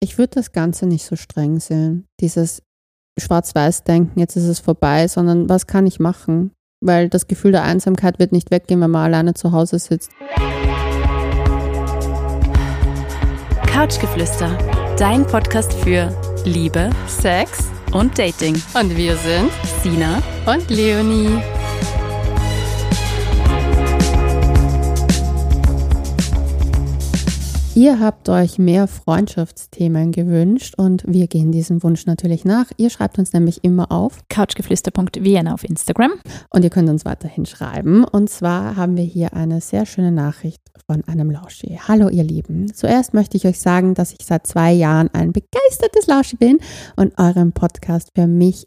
Ich würde das Ganze nicht so streng sehen. Dieses Schwarz-Weiß-Denken, jetzt ist es vorbei, sondern was kann ich machen? Weil das Gefühl der Einsamkeit wird nicht weggehen, wenn man alleine zu Hause sitzt. Couchgeflüster, dein Podcast für Liebe, Sex und Dating. und wir sind Sina und Leonie. Ihr habt euch mehr Freundschaftsthemen gewünscht und wir gehen diesem Wunsch natürlich nach. Ihr schreibt uns nämlich immer auf couchgeflüster.vienna auf Instagram. und ihr könnt uns weiterhin schreiben. Und zwar haben wir hier eine sehr schöne Nachricht von einem Lauschi. Hallo ihr Lieben. Zuerst möchte ich euch sagen, dass ich seit 2 Jahren ein begeistertes Lauschi bin und euer Podcast für mich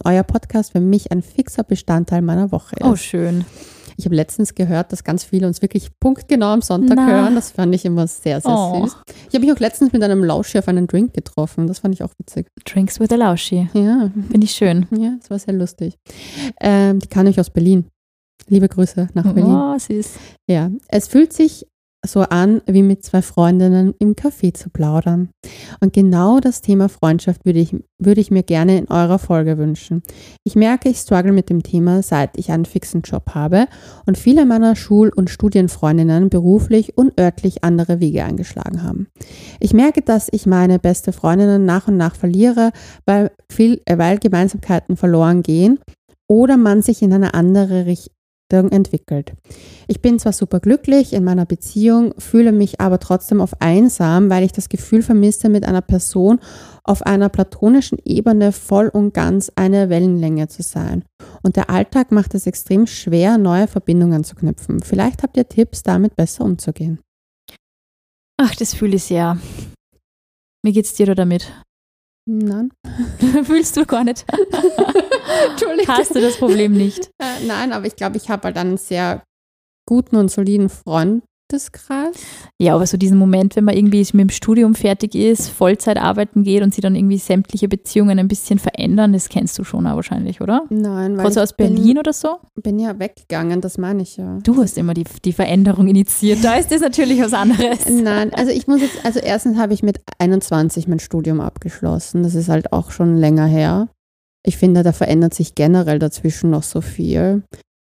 ein fixer Bestandteil meiner Woche ist. Oh, schön. Ich habe letztens gehört, dass ganz viele uns wirklich punktgenau am Sonntag hören. Das fand ich immer sehr, sehr süß. Ich habe mich auch letztens mit einem Lauschi auf einen Drink getroffen. Das fand ich auch witzig. Drinks with a Lauschi. Ja. Finde ich schön. Ja, das war sehr lustig. Die kann ich aus Berlin. Liebe Grüße nach Berlin. Oh, süß. Ja, es fühlt sich so an, wie mit 2 Freundinnen im Café zu plaudern. Und genau das Thema Freundschaft würde ich mir gerne in eurer Folge wünschen. Ich merke, ich struggle mit dem Thema, seit ich einen fixen Job habe und viele meiner Schul- und Studienfreundinnen beruflich und örtlich andere Wege eingeschlagen haben. Ich merke, dass ich meine beste Freundinnen nach und nach verliere, weil Gemeinsamkeiten verloren gehen oder man sich in eine andere Richtung entwickelt. Ich bin zwar super glücklich in meiner Beziehung, fühle mich aber trotzdem oft einsam, weil ich das Gefühl vermisse, mit einer Person auf einer platonischen Ebene voll und ganz eine Wellenlänge zu sein. Und der Alltag macht es extrem schwer, neue Verbindungen zu knüpfen. Vielleicht habt ihr Tipps, damit besser umzugehen. Ach, das fühle ich sehr. Wie geht's dir da damit? Nein. Fühlst du gar nicht? Entschuldigung. Hast du das Problem nicht? Nein, aber ich glaube, ich habe halt einen sehr guten und soliden Freundeskreis. Ja, aber so diesen Moment, wenn man irgendwie mit dem Studium fertig ist, Vollzeit arbeiten geht und sich dann irgendwie sämtliche Beziehungen ein bisschen verändern, das kennst du schon auch wahrscheinlich, oder? Nein, weil Gerade so aus Berlin oder so? bin ja weggegangen, das meine ich ja. Du hast immer die Veränderung initiiert. Da ist das natürlich was anderes. Nein, also erstens habe ich mit 21 mein Studium abgeschlossen. Das ist halt auch schon länger her. Ich finde, da verändert sich generell dazwischen noch so viel.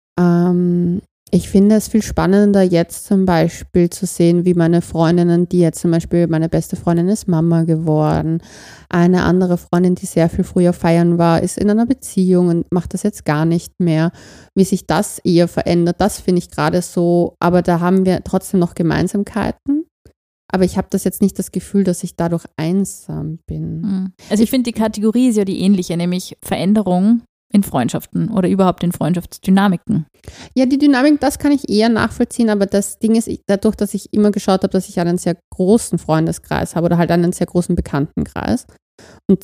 Ich finde es viel spannender, jetzt zum Beispiel zu sehen, wie meine Freundinnen, die jetzt zum Beispiel, meine beste Freundin ist Mama geworden. Eine andere Freundin, die sehr viel früher feiern war, ist in einer Beziehung und macht das jetzt gar nicht mehr. Wie sich das eher verändert, das finde ich gerade so. Aber da haben wir trotzdem noch Gemeinsamkeiten. Aber ich habe das jetzt nicht das Gefühl, dass ich dadurch einsam bin. Also ich finde, die Kategorie ist ja die ähnliche, nämlich Veränderung in Freundschaften oder überhaupt in Freundschaftsdynamiken. Ja, die Dynamik, das kann ich eher nachvollziehen, aber das Ding ist, dadurch, dass ich immer geschaut habe, dass ich einen sehr großen Freundeskreis habe oder halt einen sehr großen Bekanntenkreis und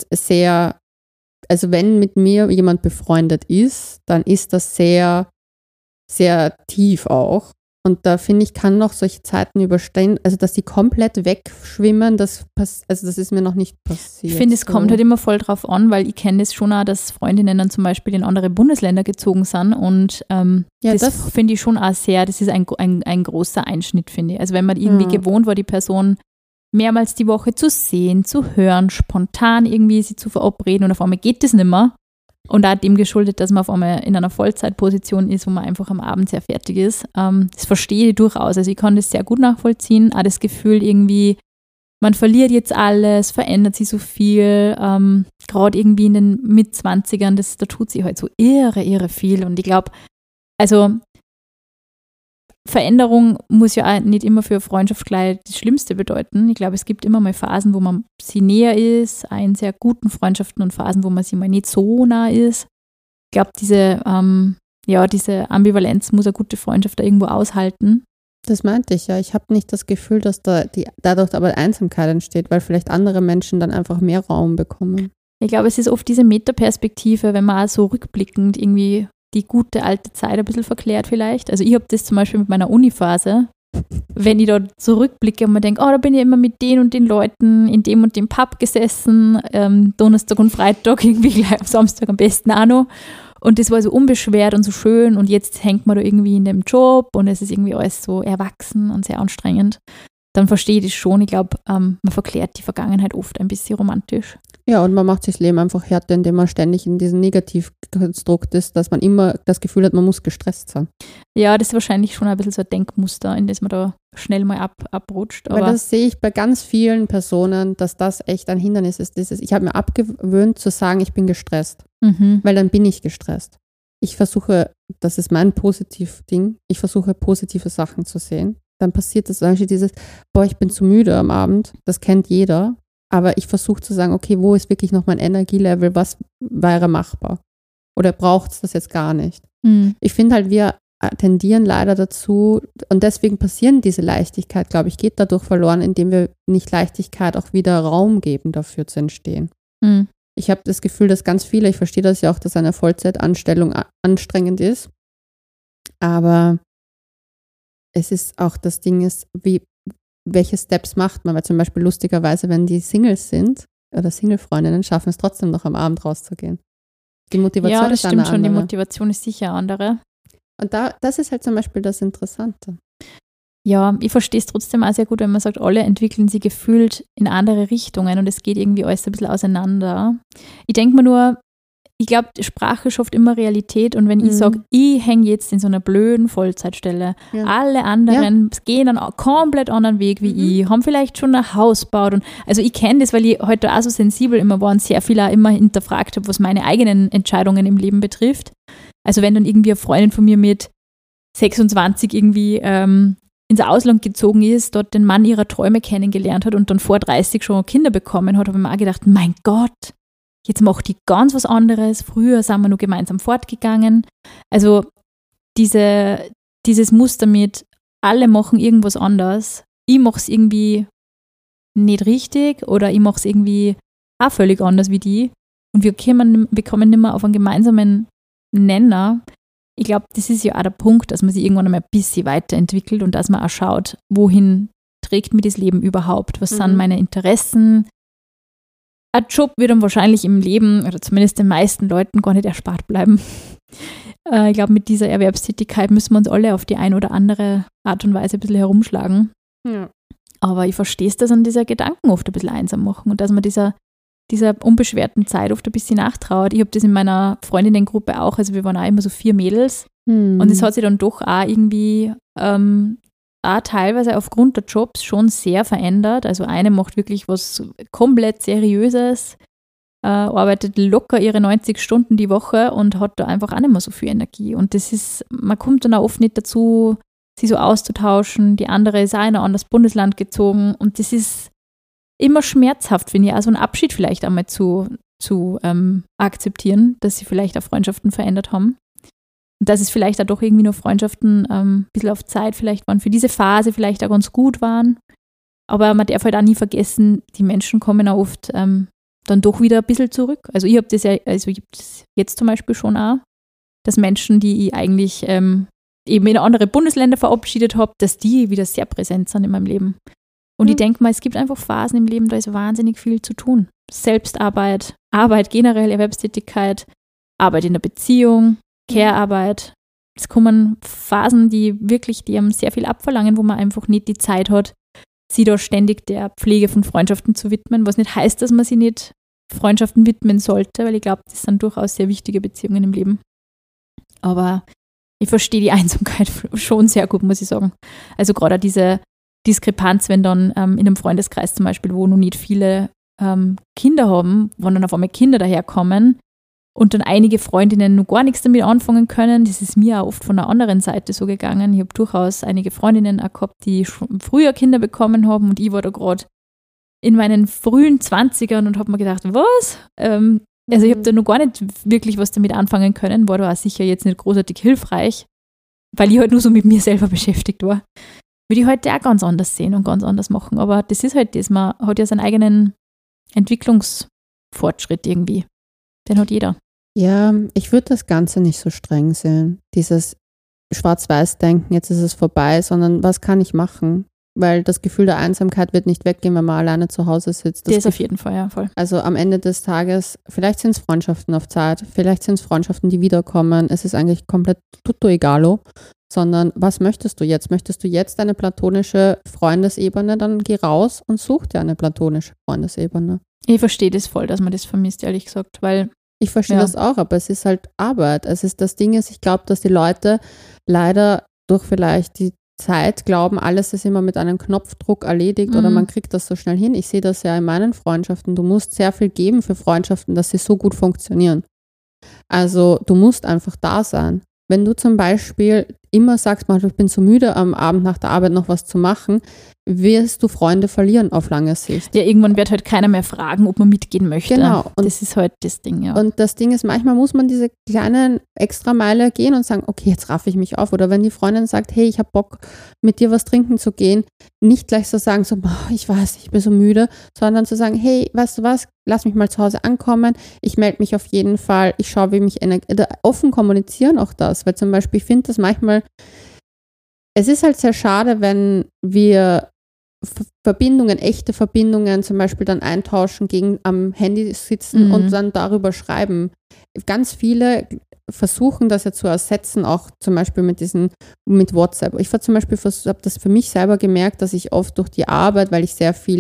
also wenn mit mir jemand befreundet ist, dann ist das sehr, sehr tief auch. Und da finde ich, kann noch solche Zeiten überstehen, also dass die komplett wegschwimmen, das ist mir noch nicht passiert. Ich finde, es kommt halt immer voll drauf an, weil ich kenne das schon auch, dass Freundinnen dann zum Beispiel in andere Bundesländer gezogen sind und das finde ich schon auch sehr, das ist ein großer Einschnitt, finde ich. Also wenn man irgendwie gewohnt war, die Person mehrmals die Woche zu sehen, zu hören, spontan irgendwie sie zu verabreden und auf einmal geht das nicht mehr. Und auch dem geschuldet, dass man auf einmal in einer Vollzeitposition ist, wo man einfach am Abend sehr fertig ist. Das verstehe ich durchaus. Also ich kann das sehr gut nachvollziehen. Auch das Gefühl irgendwie, man verliert jetzt alles, verändert sich so viel. Gerade irgendwie in den Mitzwanzigern, da tut sich halt so irre viel. Und ich glaube, also Veränderung muss ja auch nicht immer für eine Freundschaft gleich das Schlimmste bedeuten. Ich glaube, es gibt immer mal Phasen, wo man sie näher ist, in sehr guten Freundschaften und Phasen, wo man sie mal nicht so nah ist. Ich glaube, diese Ambivalenz muss eine gute Freundschaft da irgendwo aushalten. Das meinte ich ja. Ich habe nicht das Gefühl, dass dadurch aber Einsamkeit entsteht, weil vielleicht andere Menschen dann einfach mehr Raum bekommen. Ich glaube, es ist oft diese Metaperspektive, wenn man auch so rückblickend irgendwie die gute alte Zeit ein bisschen verklärt vielleicht. Also ich habe das zum Beispiel mit meiner Uni-Phase, wenn ich da zurückblicke und mir denke, da bin ich immer mit den und den Leuten in dem und dem Pub gesessen, Donnerstag und Freitag, irgendwie gleich am Samstag am besten auch noch. Und das war so unbeschwert und so schön und jetzt hängt man da irgendwie in dem Job und es ist irgendwie alles so erwachsen und sehr anstrengend. dann verstehe ich das schon. Ich glaube, man verklärt die Vergangenheit oft ein bisschen romantisch. Ja, und man macht sich das Leben einfach härter, indem man ständig in diesem Negativkonstrukt ist, dass man immer das Gefühl hat, man muss gestresst sein. Ja, das ist wahrscheinlich schon ein bisschen so ein Denkmuster, in das man da schnell mal abrutscht. Aber das sehe ich bei ganz vielen Personen, dass das echt ein Hindernis ist. Ich habe mir abgewöhnt zu sagen, ich bin gestresst, weil dann bin ich gestresst. Ich versuche, das ist mein Positiv-Ding, ich versuche positive Sachen zu sehen. Dann passiert das, dieses, ich bin zu müde am Abend, das kennt jeder. Aber ich versuche zu sagen, okay, wo ist wirklich noch mein Energielevel, was wäre machbar? Oder braucht es das jetzt gar nicht? Ich finde halt, wir tendieren leider dazu, und deswegen passieren diese Leichtigkeit, glaube ich, geht dadurch verloren, indem wir nicht Leichtigkeit auch wieder Raum geben, dafür zu entstehen. Ich habe das Gefühl, dass ganz viele, ich verstehe das ja auch, dass eine Vollzeitanstellung anstrengend ist, aber es ist auch, das Ding ist, welche Steps macht man, weil zum Beispiel lustigerweise, wenn die Singles sind oder Single-Freundinnen, schaffen es trotzdem noch am Abend rauszugehen. Die Motivation ja, das ist eine stimmt schon, andere. die Motivation ist sicher eine andere. Und das ist halt zum Beispiel das Interessante. Ja, ich verstehe es trotzdem auch sehr gut, wenn man sagt, alle entwickeln sie gefühlt in andere Richtungen und es geht irgendwie alles ein bisschen auseinander. Ich denke mir nur, ich glaube, Sprache schafft immer Realität und wenn ich sage, ich hänge jetzt in so einer blöden Vollzeitstelle, alle anderen gehen einen komplett anderen Weg wie ich, haben vielleicht schon ein Haus gebaut. Und, also ich kenne das, weil ich heute auch so sensibel immer war und sehr viel auch immer hinterfragt habe, was meine eigenen Entscheidungen im Leben betrifft. Also wenn dann irgendwie eine Freundin von mir mit 26 irgendwie ins Ausland gezogen ist, dort den Mann ihrer Träume kennengelernt hat und dann vor 30 schon Kinder bekommen hat, habe ich mir auch gedacht, mein Gott, jetzt macht die ganz was anderes. Früher sind wir nur gemeinsam fortgegangen. Also dieses Muster mit, alle machen irgendwas anders. Ich mache es irgendwie nicht richtig oder ich mache es irgendwie auch völlig anders wie die. Und wir kommen nicht mehr auf einen gemeinsamen Nenner. Ich glaube, das ist ja auch der Punkt, dass man sich irgendwann einmal ein bisschen weiterentwickelt und dass man auch schaut, wohin trägt mir das Leben überhaupt? Was sind meine Interessen? Ein Job wird dann wahrscheinlich im Leben, oder zumindest den meisten Leuten, gar nicht erspart bleiben. Ich glaube, mit dieser Erwerbstätigkeit müssen wir uns alle auf die eine oder andere Art und Weise ein bisschen herumschlagen. Ja. Aber ich verstehe es, dass an dieser Gedanken oft ein bisschen einsam machen und dass man dieser unbeschwerten Zeit oft ein bisschen nachtrauert. Ich habe das in meiner Freundinnengruppe auch, also wir waren auch immer so 4 Mädels und es hat sich dann doch auch irgendwie auch teilweise aufgrund der Jobs schon sehr verändert. Also eine macht wirklich was komplett Seriöses, arbeitet locker ihre 90 Stunden die Woche und hat da einfach auch nicht mehr so viel Energie. Und das ist, man kommt dann auch oft nicht dazu, sie so auszutauschen. Die andere ist auch in ein anderes Bundesland gezogen und das ist immer schmerzhaft, finde ich, also einen Abschied vielleicht einmal zu akzeptieren, dass sie vielleicht auch Freundschaften verändert haben. Und dass es vielleicht auch doch irgendwie nur Freundschaften ein bisschen auf Zeit vielleicht waren, für diese Phase vielleicht auch ganz gut waren. Aber man darf halt auch nie vergessen, die Menschen kommen auch oft dann doch wieder ein bisschen zurück. Also ich habe das jetzt zum Beispiel schon auch, dass Menschen, die ich eigentlich eben in andere Bundesländer verabschiedet habe, dass die wieder sehr präsent sind in meinem Leben. Und ich denke mal, es gibt einfach Phasen im Leben, da ist wahnsinnig viel zu tun. Selbstarbeit, Arbeit generell, Erwerbstätigkeit, Arbeit in der Beziehung, Care-Arbeit. Es kommen Phasen, die einem sehr viel abverlangen, wo man einfach nicht die Zeit hat, sie da ständig der Pflege von Freundschaften zu widmen, was nicht heißt, dass man sie nicht Freundschaften widmen sollte, weil ich glaube, das sind durchaus sehr wichtige Beziehungen im Leben. Aber ich verstehe die Einsamkeit schon sehr gut, muss ich sagen. Also gerade diese Diskrepanz, wenn dann in einem Freundeskreis zum Beispiel, wo noch nicht viele Kinder haben, wo dann auf einmal Kinder daherkommen und dann einige Freundinnen noch gar nichts damit anfangen können. Das ist mir auch oft von der anderen Seite so gegangen. Ich habe durchaus einige Freundinnen auch gehabt, die schon früher Kinder bekommen haben und ich war da gerade in meinen frühen 20ern und habe mir gedacht, was? Also ich habe da noch gar nicht wirklich was damit anfangen können, war da auch sicher jetzt nicht großartig hilfreich, weil ich halt nur so mit mir selber beschäftigt war. Würde ich heute auch ganz anders sehen und ganz anders machen. Aber das ist halt das, man hat ja seinen eigenen Entwicklungsfortschritt irgendwie. Den hat jeder. Ja, ich würde das Ganze nicht so streng sehen. Dieses Schwarz-Weiß-Denken, jetzt ist es vorbei, sondern was kann ich machen? weil das Gefühl der Einsamkeit wird nicht weggehen, wenn man alleine zu Hause sitzt. Das auf jeden Fall, ja, voll. Also am Ende des Tages, vielleicht sind es Freundschaften auf Zeit, vielleicht sind es Freundschaften, die wiederkommen. Es ist eigentlich komplett tutto egalo, sondern was möchtest du jetzt? Möchtest du jetzt eine platonische Freundesebene? Dann geh raus und such dir eine platonische Freundesebene. Ich verstehe das voll, dass man das vermisst, ehrlich gesagt, weil ich verstehe das auch, aber es ist halt Arbeit. Das Ding ist, ich glaube, dass die Leute leider durch vielleicht die Zeit glauben, alles ist immer mit einem Knopfdruck erledigt oder man kriegt das so schnell hin. Ich sehe das ja in meinen Freundschaften. Du musst sehr viel geben für Freundschaften, dass sie so gut funktionieren. Also du musst einfach da sein. Wenn du zum Beispiel immer sagst, ich bin so müde, am Abend nach der Arbeit noch was zu machen, wirst du Freunde verlieren auf lange Sicht. Ja, irgendwann wird halt keiner mehr fragen, ob man mitgehen möchte. Genau. Und das ist halt das Ding, ja. Und das Ding ist, manchmal muss man diese kleinen Extrameile gehen und sagen, okay, jetzt raffe ich mich auf. Oder wenn die Freundin sagt, hey, ich habe Bock, mit dir was trinken zu gehen, nicht gleich so sagen, ich weiß, ich bin so müde, sondern zu sagen, hey, weißt du was, lass mich mal zu Hause ankommen, ich melde mich auf jeden Fall, ich schaue, wie mich offen kommunizieren auch das, weil zum Beispiel, ich finde das manchmal, es ist halt sehr schade, wenn wir Verbindungen, echte Verbindungen zum Beispiel dann eintauschen, gegen am Handy sitzen und dann darüber schreiben. Ganz viele versuchen das ja zu ersetzen, auch zum Beispiel mit WhatsApp. Ich zum Beispiel habe das für mich selber gemerkt, dass ich oft durch die Arbeit, weil ich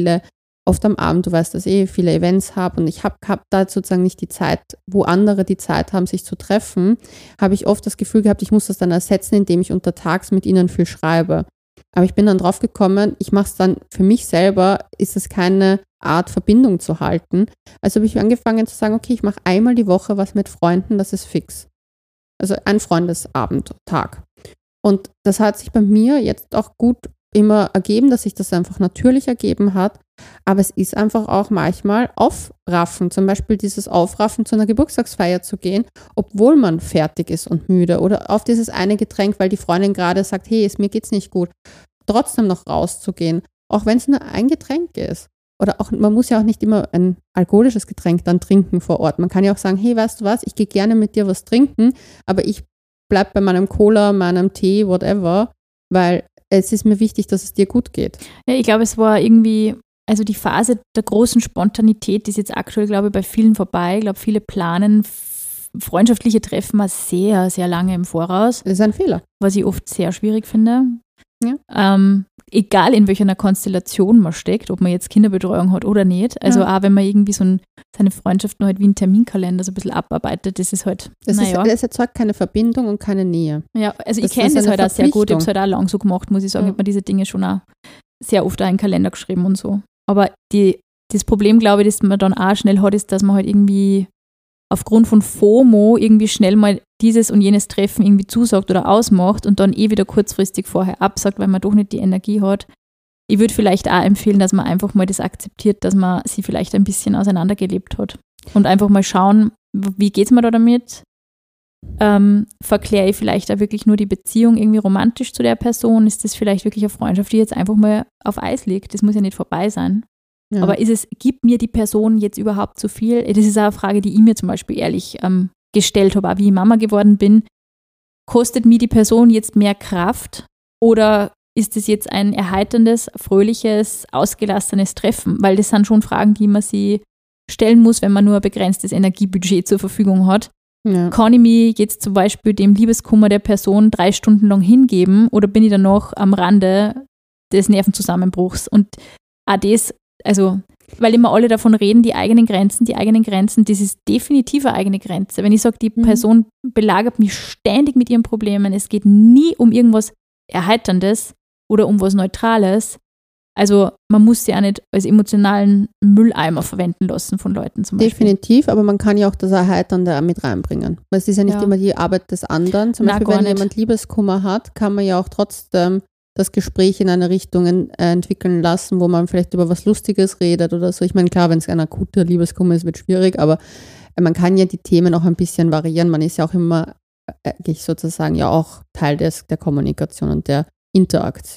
oft am Abend, du weißt das viele Events habe und ich habe da sozusagen nicht die Zeit, wo andere die Zeit haben, sich zu treffen, habe ich oft das Gefühl gehabt, ich muss das dann ersetzen, indem ich untertags mit ihnen viel schreibe. Aber ich bin dann drauf gekommen, ich mache es dann für mich selber, ist es keine Art Verbindung zu halten. Also habe ich angefangen zu sagen, okay, ich mache einmal die Woche was mit Freunden, das ist fix. Also ein Freundesabend, Tag. Und das hat sich bei mir jetzt auch gut immer ergeben, dass sich das einfach natürlich ergeben hat. Aber es ist einfach auch manchmal Aufraffen, zum Beispiel dieses Aufraffen, zu einer Geburtstagsfeier zu gehen, obwohl man fertig ist und müde oder auf dieses eine Getränk, weil die Freundin gerade sagt, hey, mir geht's nicht gut, trotzdem noch rauszugehen, auch wenn es nur ein Getränk ist. Oder auch, man muss ja auch nicht immer ein alkoholisches Getränk dann trinken vor Ort. Man kann ja auch sagen, hey, weißt du was, ich gehe gerne mit dir was trinken, aber ich bleibe bei meinem Cola, meinem Tee, whatever, weil es ist mir wichtig, dass es dir gut geht. Ja, ich glaube, es war irgendwie, also die Phase der großen Spontanität ist jetzt aktuell, glaube ich, bei vielen vorbei. Ich glaube, viele planen freundschaftliche Treffen mal sehr, sehr lange im Voraus. Das ist ein Fehler. Was ich oft sehr schwierig finde. Ja. Egal in welcher Konstellation man steckt, ob man jetzt Kinderbetreuung hat oder nicht. Also auch wenn man irgendwie seine Freundschaften halt wie einen Terminkalender so ein bisschen abarbeitet, das ist halt, es erzeugt keine Verbindung und keine Nähe. Ja, also ich kenne das halt auch sehr gut. Ich habe es halt auch lang so gemacht, muss ich sagen. Ich habe mir diese Dinge schon auch sehr oft auch in den Kalender geschrieben und so. Aber das Problem, glaube ich, das man dann auch schnell hat, ist, dass man halt irgendwie aufgrund von FOMO irgendwie schnell mal dieses und jenes Treffen irgendwie zusagt oder ausmacht und dann wieder kurzfristig vorher absagt, weil man doch nicht die Energie hat. Ich würde vielleicht auch empfehlen, dass man einfach mal das akzeptiert, dass man sie vielleicht ein bisschen auseinandergelebt hat und einfach mal schauen, wie geht es mir da damit? Verkläre ich vielleicht auch wirklich nur die Beziehung irgendwie romantisch zu der Person? Ist das vielleicht wirklich eine Freundschaft, die jetzt einfach mal auf Eis liegt? Das muss ja nicht vorbei sein. Ja. Aber gibt mir die Person jetzt überhaupt zu viel? Das ist auch eine Frage, die ich mir zum Beispiel ehrlich gestellt habe, auch wie ich Mama geworden bin. Kostet mir die Person jetzt mehr Kraft oder ist es jetzt ein erheiterndes, fröhliches, ausgelassenes Treffen? Weil das sind schon Fragen, die man sich stellen muss, wenn man nur ein begrenztes Energiebudget zur Verfügung hat. Ja. Kann ich mich jetzt zum Beispiel dem Liebeskummer der Person 3 Stunden lang hingeben oder bin ich dann noch am Rande des Nervenzusammenbruchs? Und auch das, also, weil immer alle davon reden, die eigenen Grenzen, das ist definitiv eine eigene Grenze. Wenn ich sage, die Person belagert mich ständig mit ihren Problemen, es geht nie um irgendwas Erheiterndes oder um was Neutrales. Also man muss sie ja nicht als emotionalen Mülleimer verwenden lassen von Leuten zum Beispiel. Definitiv, aber man kann ja auch das Erheiternde mit reinbringen. Weil es ist ja nicht immer die Arbeit des anderen. Zum Beispiel, wenn jemand Liebeskummer hat, kann man ja auch trotzdem das Gespräch in eine Richtung entwickeln lassen, wo man vielleicht über was Lustiges redet oder so. Ich meine, klar, wenn es ein akuter Liebeskummer ist, wird es schwierig, aber man kann ja die Themen auch ein bisschen variieren. Man ist ja auch immer eigentlich sozusagen ja auch Teil der Kommunikation und der Interaktion.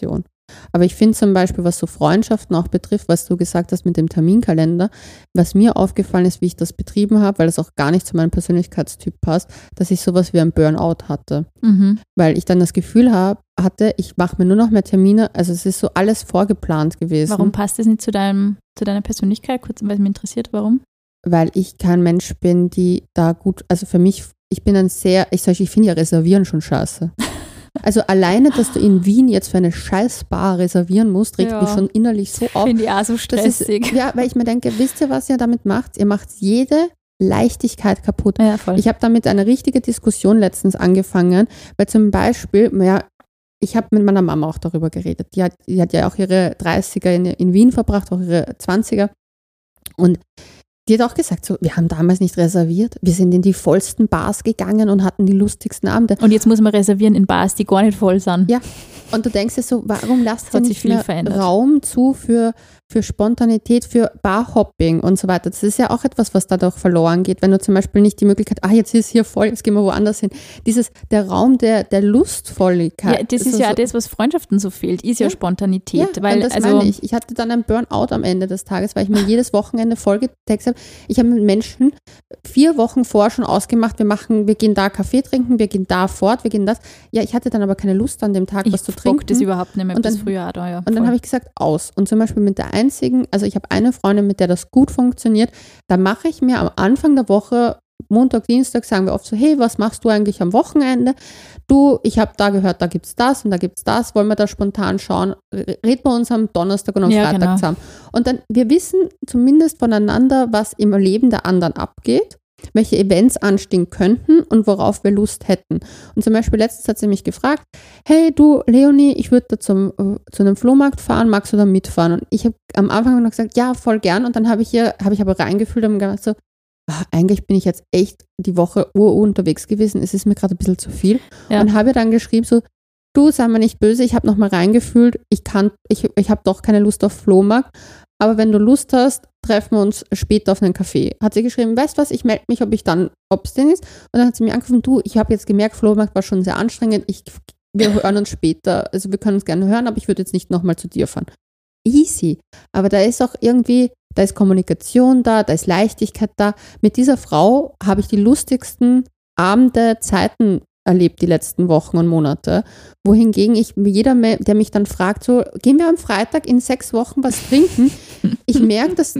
Aber ich finde zum Beispiel, was so Freundschaften auch betrifft, was du gesagt hast mit dem Terminkalender, was mir aufgefallen ist, wie ich das betrieben habe, weil es auch gar nicht zu meinem Persönlichkeitstyp passt, dass ich sowas wie ein Burnout hatte. Weil ich dann das Gefühl hatte, ich mache mir nur noch mehr Termine, also es ist so alles vorgeplant gewesen. Warum passt das nicht zu deiner Persönlichkeit? Kurz, weil es mich interessiert, warum? Weil ich kein Mensch bin, die da gut, also für mich, ich bin ich finde ja Reservieren schon scheiße. Also alleine, dass du in Wien jetzt für eine Scheißbar reservieren musst, regt mich schon innerlich so auf. Finde ich auch so stressig. Weil ich mir denke, wisst ihr, was ihr damit macht? Ihr macht jede Leichtigkeit kaputt. Ja, voll. Ich habe damit eine richtige Diskussion letztens angefangen, weil zum Beispiel, ich habe mit meiner Mama auch darüber geredet. Die hat ja auch ihre 30er in Wien verbracht, auch ihre 20er. Und die hat auch gesagt, so, wir haben damals nicht reserviert. Wir sind in die vollsten Bars gegangen und hatten die lustigsten Abende. Und jetzt muss man reservieren in Bars, die gar nicht voll sind. Ja, und du denkst dir so, warum lasst ihr nicht mehr Raum zu für Spontanität, für Barhopping und so weiter. Das ist ja auch etwas, was dadurch verloren geht, wenn du zum Beispiel nicht die Möglichkeit, jetzt ist hier voll, jetzt gehen wir woanders hin. Der Raum der Lustvolligkeit. Ja, das ist ja das, was Freundschaften so fehlt, ist ja Spontanität. Ja, weil, das meine ich. Ich hatte dann einen Burnout am Ende des Tages, weil ich mir jedes Wochenende vollgetextet habe. Ich habe mit Menschen 4 Wochen vorher schon ausgemacht, wir gehen da Kaffee trinken, wir gehen da fort, wir gehen das. Ja, ich hatte dann aber keine Lust an dem Tag, was zu trinken. Ich das überhaupt nicht mehr bis früher da, ja. Und dann habe ich gesagt, aus. Und zum Beispiel mit der also ich habe eine Freundin, mit der das gut funktioniert, da mache ich mir am Anfang der Woche, Montag, Dienstag, sagen wir oft so, hey, was machst du eigentlich am Wochenende? Ich habe da gehört, da gibt es das und da gibt es das, wollen wir da spontan schauen? Reden wir uns am Donnerstag und am Freitag zusammen. Und dann, wir wissen zumindest voneinander, was im Leben der anderen abgeht, welche Events anstehen könnten und worauf wir Lust hätten. Und zum Beispiel letztens hat sie mich gefragt, hey du Leonie, ich würde da zu einem Flohmarkt fahren, magst du da mitfahren? Und ich habe am Anfang noch gesagt, ja, voll gern. Und dann habe ich aber reingefühlt und gedacht so, eigentlich bin ich jetzt echt die Woche unterwegs gewesen, es ist mir gerade ein bisschen zu viel. Ja. Und habe dann geschrieben so, du, sei mir nicht böse, ich habe noch mal reingefühlt, ich habe doch keine Lust auf Flohmarkt, aber wenn du Lust hast, treffen wir uns später auf einen Café. Hat sie geschrieben, weißt du was, ich melde mich, ob es denn ist. Und dann hat sie mir angerufen, du, ich habe jetzt gemerkt, Flohmarkt war schon sehr anstrengend, wir hören uns später, also wir können uns gerne hören, aber ich würde jetzt nicht nochmal zu dir fahren. Easy, aber da ist auch irgendwie, da ist Kommunikation da ist Leichtigkeit da. Mit dieser Frau habe ich die lustigsten Abende, Zeiten erlebt die letzten Wochen und Monate, wohingegen jeder, der mich dann fragt, so, gehen wir am Freitag in 6 Wochen was trinken? Ich merke, das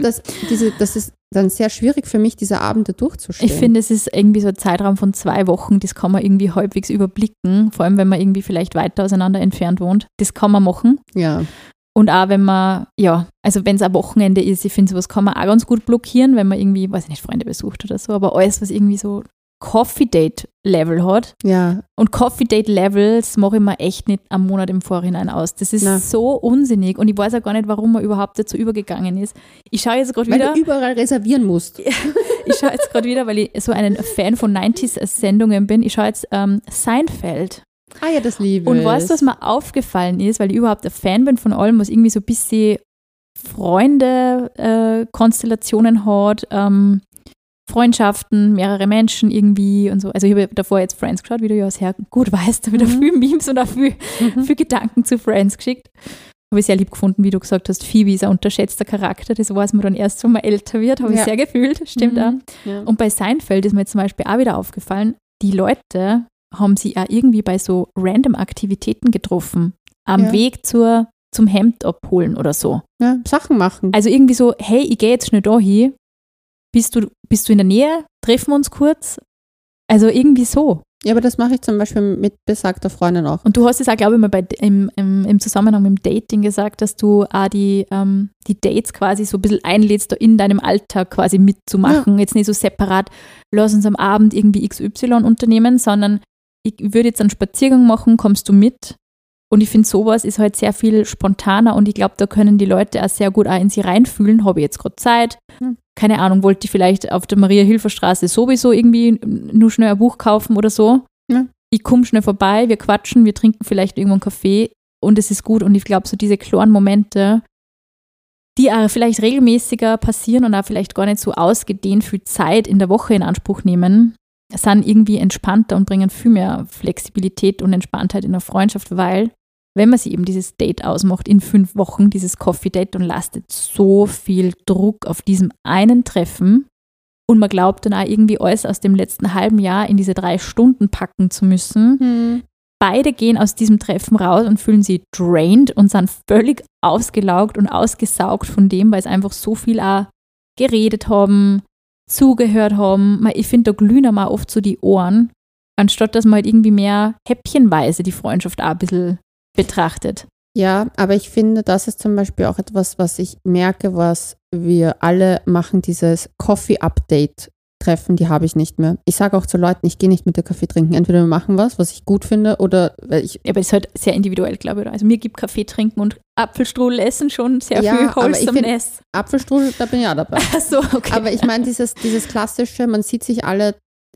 ist dann sehr schwierig für mich, diese Abende durchzustehen. Ich finde, es ist irgendwie so ein Zeitraum von 2 Wochen, das kann man irgendwie halbwegs überblicken, vor allem wenn man irgendwie vielleicht weiter auseinander entfernt wohnt. Das kann man machen. Ja. Und auch wenn man, also wenn es ein Wochenende ist, ich finde, sowas kann man auch ganz gut blockieren, wenn man irgendwie, weiß ich nicht, Freunde besucht oder so, aber alles, was irgendwie so Coffee-Date-Level hat. Ja. Und Coffee-Date-Levels mache ich mir echt nicht am Monat im Vorhinein aus. Das ist so unsinnig und ich weiß auch gar nicht, warum man überhaupt dazu übergegangen ist. Ich schaue jetzt gerade wieder. Weil du überall reservieren musst. Ich schaue jetzt gerade wieder, weil ich so ein Fan von 90s-Sendungen bin. Ich schaue jetzt Seinfeld. Ah ja, das liebe ich. Und weißt du, was mir aufgefallen ist, weil ich überhaupt ein Fan bin von allem, was irgendwie so ein bisschen Freunde, Konstellationen hat, Freundschaften, mehrere Menschen irgendwie und so. Also ich habe davor jetzt Friends geschaut, wie du ja sehr gut weißt, da habe ich da viel Memes und auch viel Gedanken zu Friends geschickt. Habe ich sehr lieb gefunden, wie du gesagt hast, Phoebe ist ein unterschätzter Charakter, das weiß man dann erst, wenn man älter wird, habe ich sehr gefühlt, stimmt auch. Ja. Und bei Seinfeld ist mir zum Beispiel auch wieder aufgefallen, die Leute haben sie auch irgendwie bei so random Aktivitäten getroffen, am Weg zum Hemd abholen oder so. Ja, Sachen machen. Also irgendwie so, hey, ich gehe jetzt schnell da hin, bist du in der Nähe, treffen wir uns kurz? Also irgendwie so. Ja, aber das mache ich zum Beispiel mit besagter Freundin auch. Und du hast es auch, glaube ich, mal im Zusammenhang mit dem Dating gesagt, dass du auch die Dates quasi so ein bisschen einlädst, da in deinem Alltag quasi mitzumachen. Ja. Jetzt nicht so separat, lass uns am Abend irgendwie XY unternehmen, sondern ich würde jetzt einen Spaziergang machen, kommst du mit? Und ich finde, sowas ist halt sehr viel spontaner und ich glaube, da können die Leute auch sehr gut auch in sie reinfühlen. Habe ich jetzt gerade Zeit? Keine Ahnung, wollte ich vielleicht auf der Maria-Hilfer-Straße sowieso irgendwie nur schnell ein Buch kaufen oder so? Ja. Ich komme schnell vorbei, wir quatschen, wir trinken vielleicht irgendwo einen Kaffee und es ist gut. Und ich glaube, so diese kleinen Momente, die auch vielleicht regelmäßiger passieren und auch vielleicht gar nicht so ausgedehnt viel Zeit in der Woche in Anspruch nehmen, sind irgendwie entspannter und bringen viel mehr Flexibilität und Entspanntheit in der Freundschaft, weil wenn man sich eben dieses Date ausmacht in 5 Wochen, dieses Coffee-Date, dann lastet so viel Druck auf diesem einen Treffen und man glaubt dann auch irgendwie alles aus dem letzten halben Jahr in diese 3 Stunden packen zu müssen. Beide gehen aus diesem Treffen raus und fühlen sich drained und sind völlig ausgelaugt und ausgesaugt von dem, weil es einfach so viel auch geredet haben, zugehört haben. Ich finde, da glühen einem auch oft so die Ohren, anstatt dass man halt irgendwie mehr häppchenweise die Freundschaft auch ein bisschen betrachtet. Ja, aber ich finde, das ist zum Beispiel auch etwas, was ich merke, was wir alle machen, dieses Coffee-Update-Treffen, die habe ich nicht mehr. Ich sage auch zu Leuten, ich gehe nicht mit der Kaffee trinken. Entweder wir machen was ich gut finde, oder ich... Ja, aber das ist halt sehr individuell, glaube ich. Also mir gibt Kaffee trinken und Apfelstrudel essen schon sehr viel Wholesomeness. Apfelstrudel, da bin ich ja dabei. Ach so, okay. Aber ich meine, dieses klassische, man sieht sich alle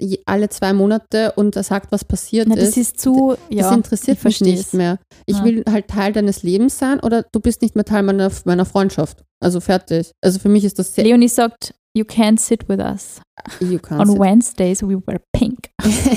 2 Monate und er sagt, was passiert ist. Das ist zu, das interessiert mich nicht mehr. Ich will halt Teil deines Lebens sein oder du bist nicht mehr Teil meiner Freundschaft. Also fertig. Also für mich ist das sehr... Leonie sagt, you can't sit with us. On Wednesdays we wear pink.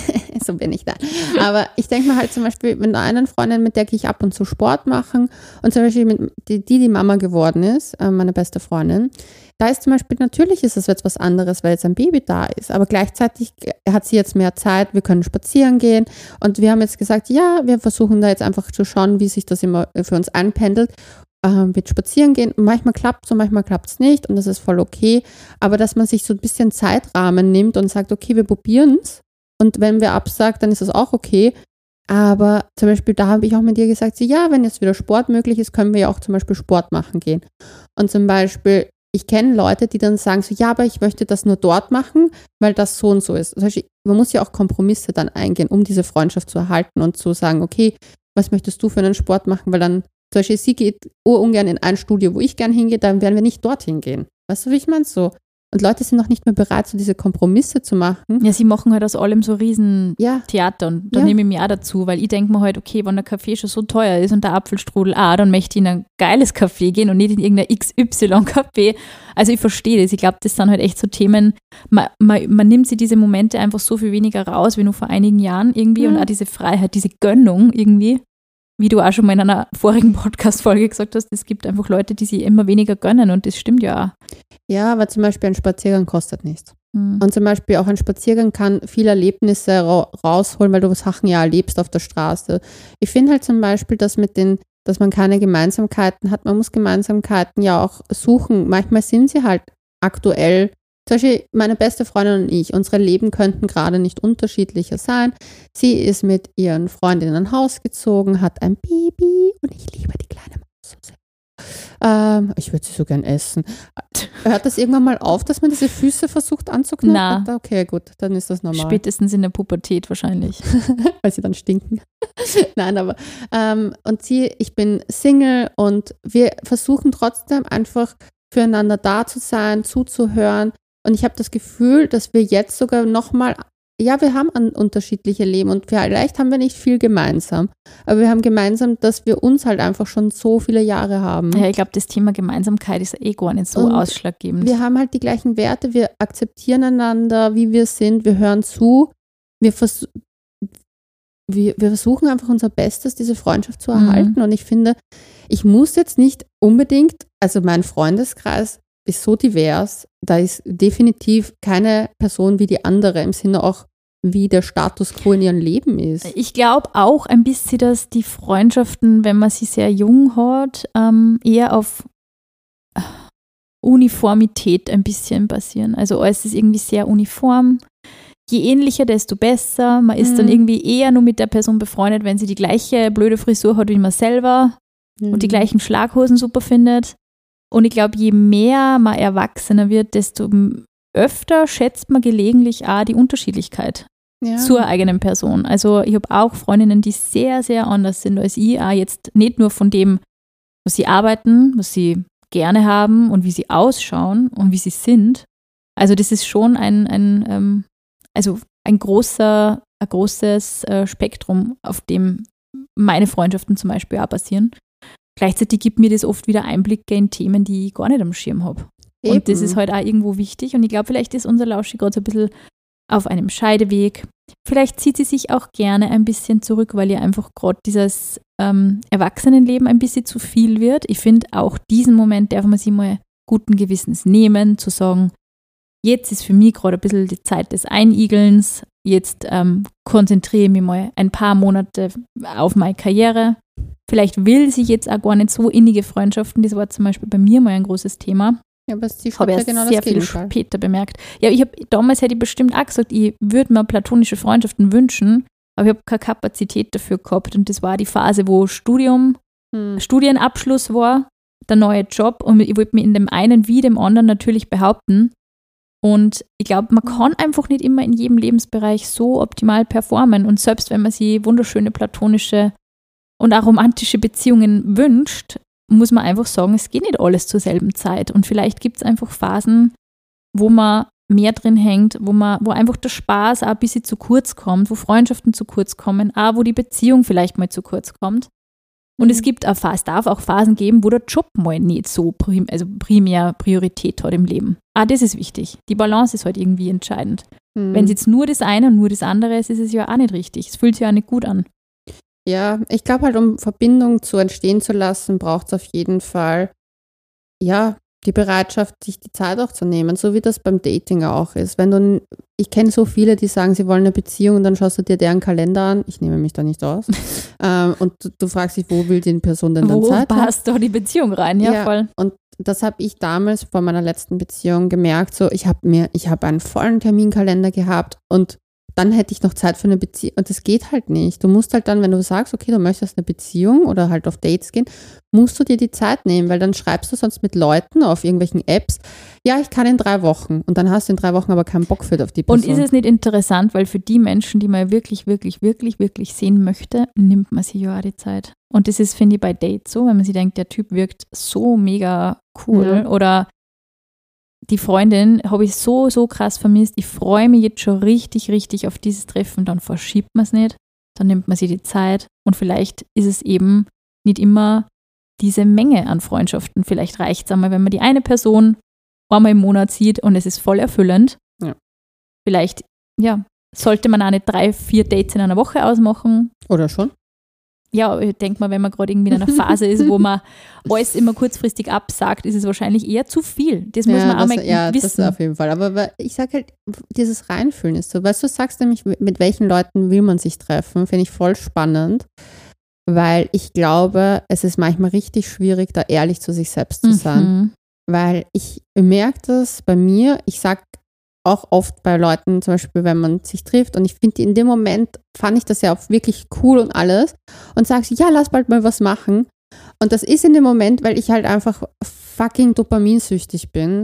So bin ich da. Aber ich denke mir halt zum Beispiel, mit einer Freundin, mit der gehe ich ab und zu Sport machen und zum Beispiel mit die Mama geworden ist, meine beste Freundin, da ist zum Beispiel, natürlich ist es jetzt was anderes, weil jetzt ein Baby da ist, aber gleichzeitig hat sie jetzt mehr Zeit, wir können spazieren gehen und wir haben jetzt gesagt, ja, wir versuchen da jetzt einfach zu schauen, wie sich das immer für uns einpendelt. Mit spazieren gehen. Manchmal klappt es und manchmal klappt es nicht und das ist voll okay. Aber dass man sich so ein bisschen Zeitrahmen nimmt und sagt, okay, wir probieren es und wenn wir absagen, dann ist das auch okay. Aber zum Beispiel, da habe ich auch mit ihr gesagt, so, ja, wenn jetzt wieder Sport möglich ist, können wir ja auch zum Beispiel Sport machen gehen. Und zum Beispiel, ich kenne Leute, die dann sagen so, ja, aber ich möchte das nur dort machen, weil das so und so ist. Zum Beispiel, man muss ja auch Kompromisse dann eingehen, um diese Freundschaft zu erhalten und zu sagen, okay, was möchtest du für einen Sport machen, weil dann zum Beispiel, sie geht ungern in ein Studio, wo ich gern hingehe, dann werden wir nicht dorthin gehen. Weißt du, wie ich meine? So. Und Leute sind noch nicht mehr bereit, so diese Kompromisse zu machen. Ja, sie machen halt aus allem so riesen Theater und da nehme ich mich auch dazu, weil ich denke mir halt, okay, wenn der Kaffee schon so teuer ist und der Apfelstrudel auch, dann möchte ich in ein geiles Café gehen und nicht in irgendein XY-Café. Also ich verstehe das. Ich glaube, das sind halt echt so Themen, man nimmt sich diese Momente einfach so viel weniger raus, wie nur vor einigen Jahren irgendwie und auch diese Freiheit, diese Gönnung irgendwie. Wie du auch schon mal in einer vorigen Podcast-Folge gesagt hast, es gibt einfach Leute, die sich immer weniger gönnen und das stimmt ja auch. Ja, aber zum Beispiel ein Spaziergang kostet nichts. Und zum Beispiel auch ein Spaziergang kann viele Erlebnisse rausholen, weil du Sachen ja erlebst auf der Straße. Ich finde halt zum Beispiel, dass man keine Gemeinsamkeiten hat. Man muss Gemeinsamkeiten ja auch suchen. Manchmal sind sie halt aktuell. Zum Beispiel meine beste Freundin und ich, unsere Leben könnten gerade nicht unterschiedlicher sein. Sie ist mit ihren Freundinnen in ein Haus gezogen, hat ein Baby und ich liebe die kleine Maus so sehr. Ich würde sie so gern essen. Hört das irgendwann mal auf, dass man diese Füße versucht anzuknoten? Nein. Okay, gut, dann ist das normal. Spätestens in der Pubertät wahrscheinlich. Weil sie dann stinken. Nein, aber ich bin Single und wir versuchen trotzdem einfach füreinander da zu sein, zuzuhören. Und ich habe das Gefühl, dass wir jetzt sogar nochmal, ja, wir haben ein unterschiedliche Leben und vielleicht haben wir nicht viel gemeinsam, aber wir haben gemeinsam, dass wir uns halt einfach schon so viele Jahre haben. Ja, ich glaube, das Thema Gemeinsamkeit ist gar nicht so ausschlaggebend. Wir haben halt die gleichen Werte, wir akzeptieren einander, wie wir sind, wir hören zu, wir versuchen einfach unser Bestes, diese Freundschaft zu erhalten. Und ich finde, ich muss jetzt nicht unbedingt, also mein Freundeskreis ist so divers, da ist definitiv keine Person wie die andere, im Sinne auch, wie der Status quo in ihrem Leben ist. Ich glaube auch ein bisschen, dass die Freundschaften, wenn man sie sehr jung hat, eher auf Uniformität ein bisschen basieren. Also alles ist irgendwie sehr uniform. Je ähnlicher, desto besser. Man ist dann irgendwie eher nur mit der Person befreundet, wenn sie die gleiche blöde Frisur hat wie man selber und die gleichen Schlaghosen super findet. Und ich glaube, je mehr man erwachsener wird, desto öfter schätzt man gelegentlich auch die Unterschiedlichkeit zur eigenen Person. Also ich habe auch Freundinnen, die sehr, sehr anders sind als ich, auch jetzt nicht nur von dem, was sie arbeiten, was sie gerne haben und wie sie ausschauen und wie sie sind. Also das ist schon ein großes Spektrum, auf dem meine Freundschaften zum Beispiel auch basieren. Gleichzeitig gibt mir das oft wieder Einblicke in Themen, die ich gar nicht am Schirm habe. Und das ist halt auch irgendwo wichtig. Und ich glaube, vielleicht ist unser Lauschi gerade so ein bisschen auf einem Scheideweg. Vielleicht zieht sie sich auch gerne ein bisschen zurück, weil ihr einfach gerade dieses Erwachsenenleben ein bisschen zu viel wird. Ich finde, auch diesen Moment darf man sich mal guten Gewissens nehmen, zu sagen, jetzt ist für mich gerade ein bisschen die Zeit des Einigelns, jetzt konzentriere ich mich mal ein paar Monate auf meine Karriere. Vielleicht will sie jetzt auch gar nicht so innige Freundschaften, das war zum Beispiel bei mir mal ein großes Thema. Ja, aber sie habe ich genau sehr viel später bemerkt. Ja, damals hätte ich bestimmt auch gesagt, ich würde mir platonische Freundschaften wünschen, aber ich habe keine Kapazität dafür gehabt. Und das war die Phase, wo Studienabschluss war, der neue Job, und ich wollte mich in dem einen wie dem anderen natürlich behaupten. Und ich glaube, man kann einfach nicht immer in jedem Lebensbereich so optimal performen. Und selbst wenn man sich wunderschöne platonische und auch romantische Beziehungen wünscht, muss man einfach sagen, es geht nicht alles zur selben Zeit. Und vielleicht gibt es einfach Phasen, wo man mehr drin hängt, wo einfach der Spaß auch ein bisschen zu kurz kommt, wo Freundschaften zu kurz kommen, auch wo die Beziehung vielleicht mal zu kurz kommt. Und es darf auch Phasen geben, wo der Job mal nicht so primär Priorität hat im Leben. Das ist wichtig. Die Balance ist halt irgendwie entscheidend. Wenn es jetzt nur das eine und nur das andere ist, ist es ja auch nicht richtig. Es fühlt sich ja auch nicht gut an. Ja, ich glaube halt, um Verbindung zu entstehen zu lassen, braucht es auf jeden Fall, ja, die Bereitschaft, sich die Zeit auch zu nehmen, so wie das beim Dating auch ist. Ich kenne so viele, die sagen, sie wollen eine Beziehung, und dann schaust du dir deren Kalender an. Ich nehme mich da nicht aus. Und du fragst dich, wo will die Person denn dann Zeit haben? Wo passt doch die Beziehung rein? Ja, voll. Und das habe ich damals vor meiner letzten Beziehung gemerkt. So, ich habe einen vollen Terminkalender gehabt, und dann hätte ich noch Zeit für eine Beziehung. Und das geht halt nicht. Du musst halt dann, wenn du sagst, okay, du möchtest eine Beziehung oder halt auf Dates gehen, musst du dir die Zeit nehmen, weil dann schreibst du sonst mit Leuten auf irgendwelchen Apps, ja, ich kann in 3 Wochen. Und dann hast du in 3 Wochen aber keinen Bock auf die Person. Und ist es nicht interessant, weil für die Menschen, die man wirklich, wirklich, wirklich, wirklich sehen möchte, nimmt man sich ja auch die Zeit. Und das ist, finde ich, bei Dates so, wenn man sich denkt, der Typ wirkt so mega cool, oder die Freundin habe ich so, so krass vermisst. Ich freue mich jetzt schon richtig, richtig auf dieses Treffen. Dann verschiebt man es nicht. Dann nimmt man sich die Zeit. Und vielleicht ist es eben nicht immer diese Menge an Freundschaften. Vielleicht reicht es einmal, wenn man die eine Person einmal im Monat sieht und es ist voll erfüllend. Ja. Vielleicht, sollte man auch nicht 3, 4 Dates in einer Woche ausmachen. Oder schon? Ja, ich denke mal, wenn man gerade irgendwie in einer Phase ist, wo man alles immer kurzfristig absagt, ist es wahrscheinlich eher zu viel. Das muss man auch mal wissen. Ja, das auf jeden Fall. Aber ich sage halt, dieses Reinfühlen ist so. Weißt du, sagst nämlich, mit welchen Leuten will man sich treffen, finde ich voll spannend, weil ich glaube, es ist manchmal richtig schwierig, da ehrlich zu sich selbst zu sein. Weil ich merke das bei mir, ich sage auch oft bei Leuten, zum Beispiel, wenn man sich trifft, und ich finde, in dem Moment fand ich das ja auch wirklich cool und alles, und sagst, ja, lass bald mal was machen. Und das ist in dem Moment, weil ich halt einfach fucking dopaminsüchtig bin.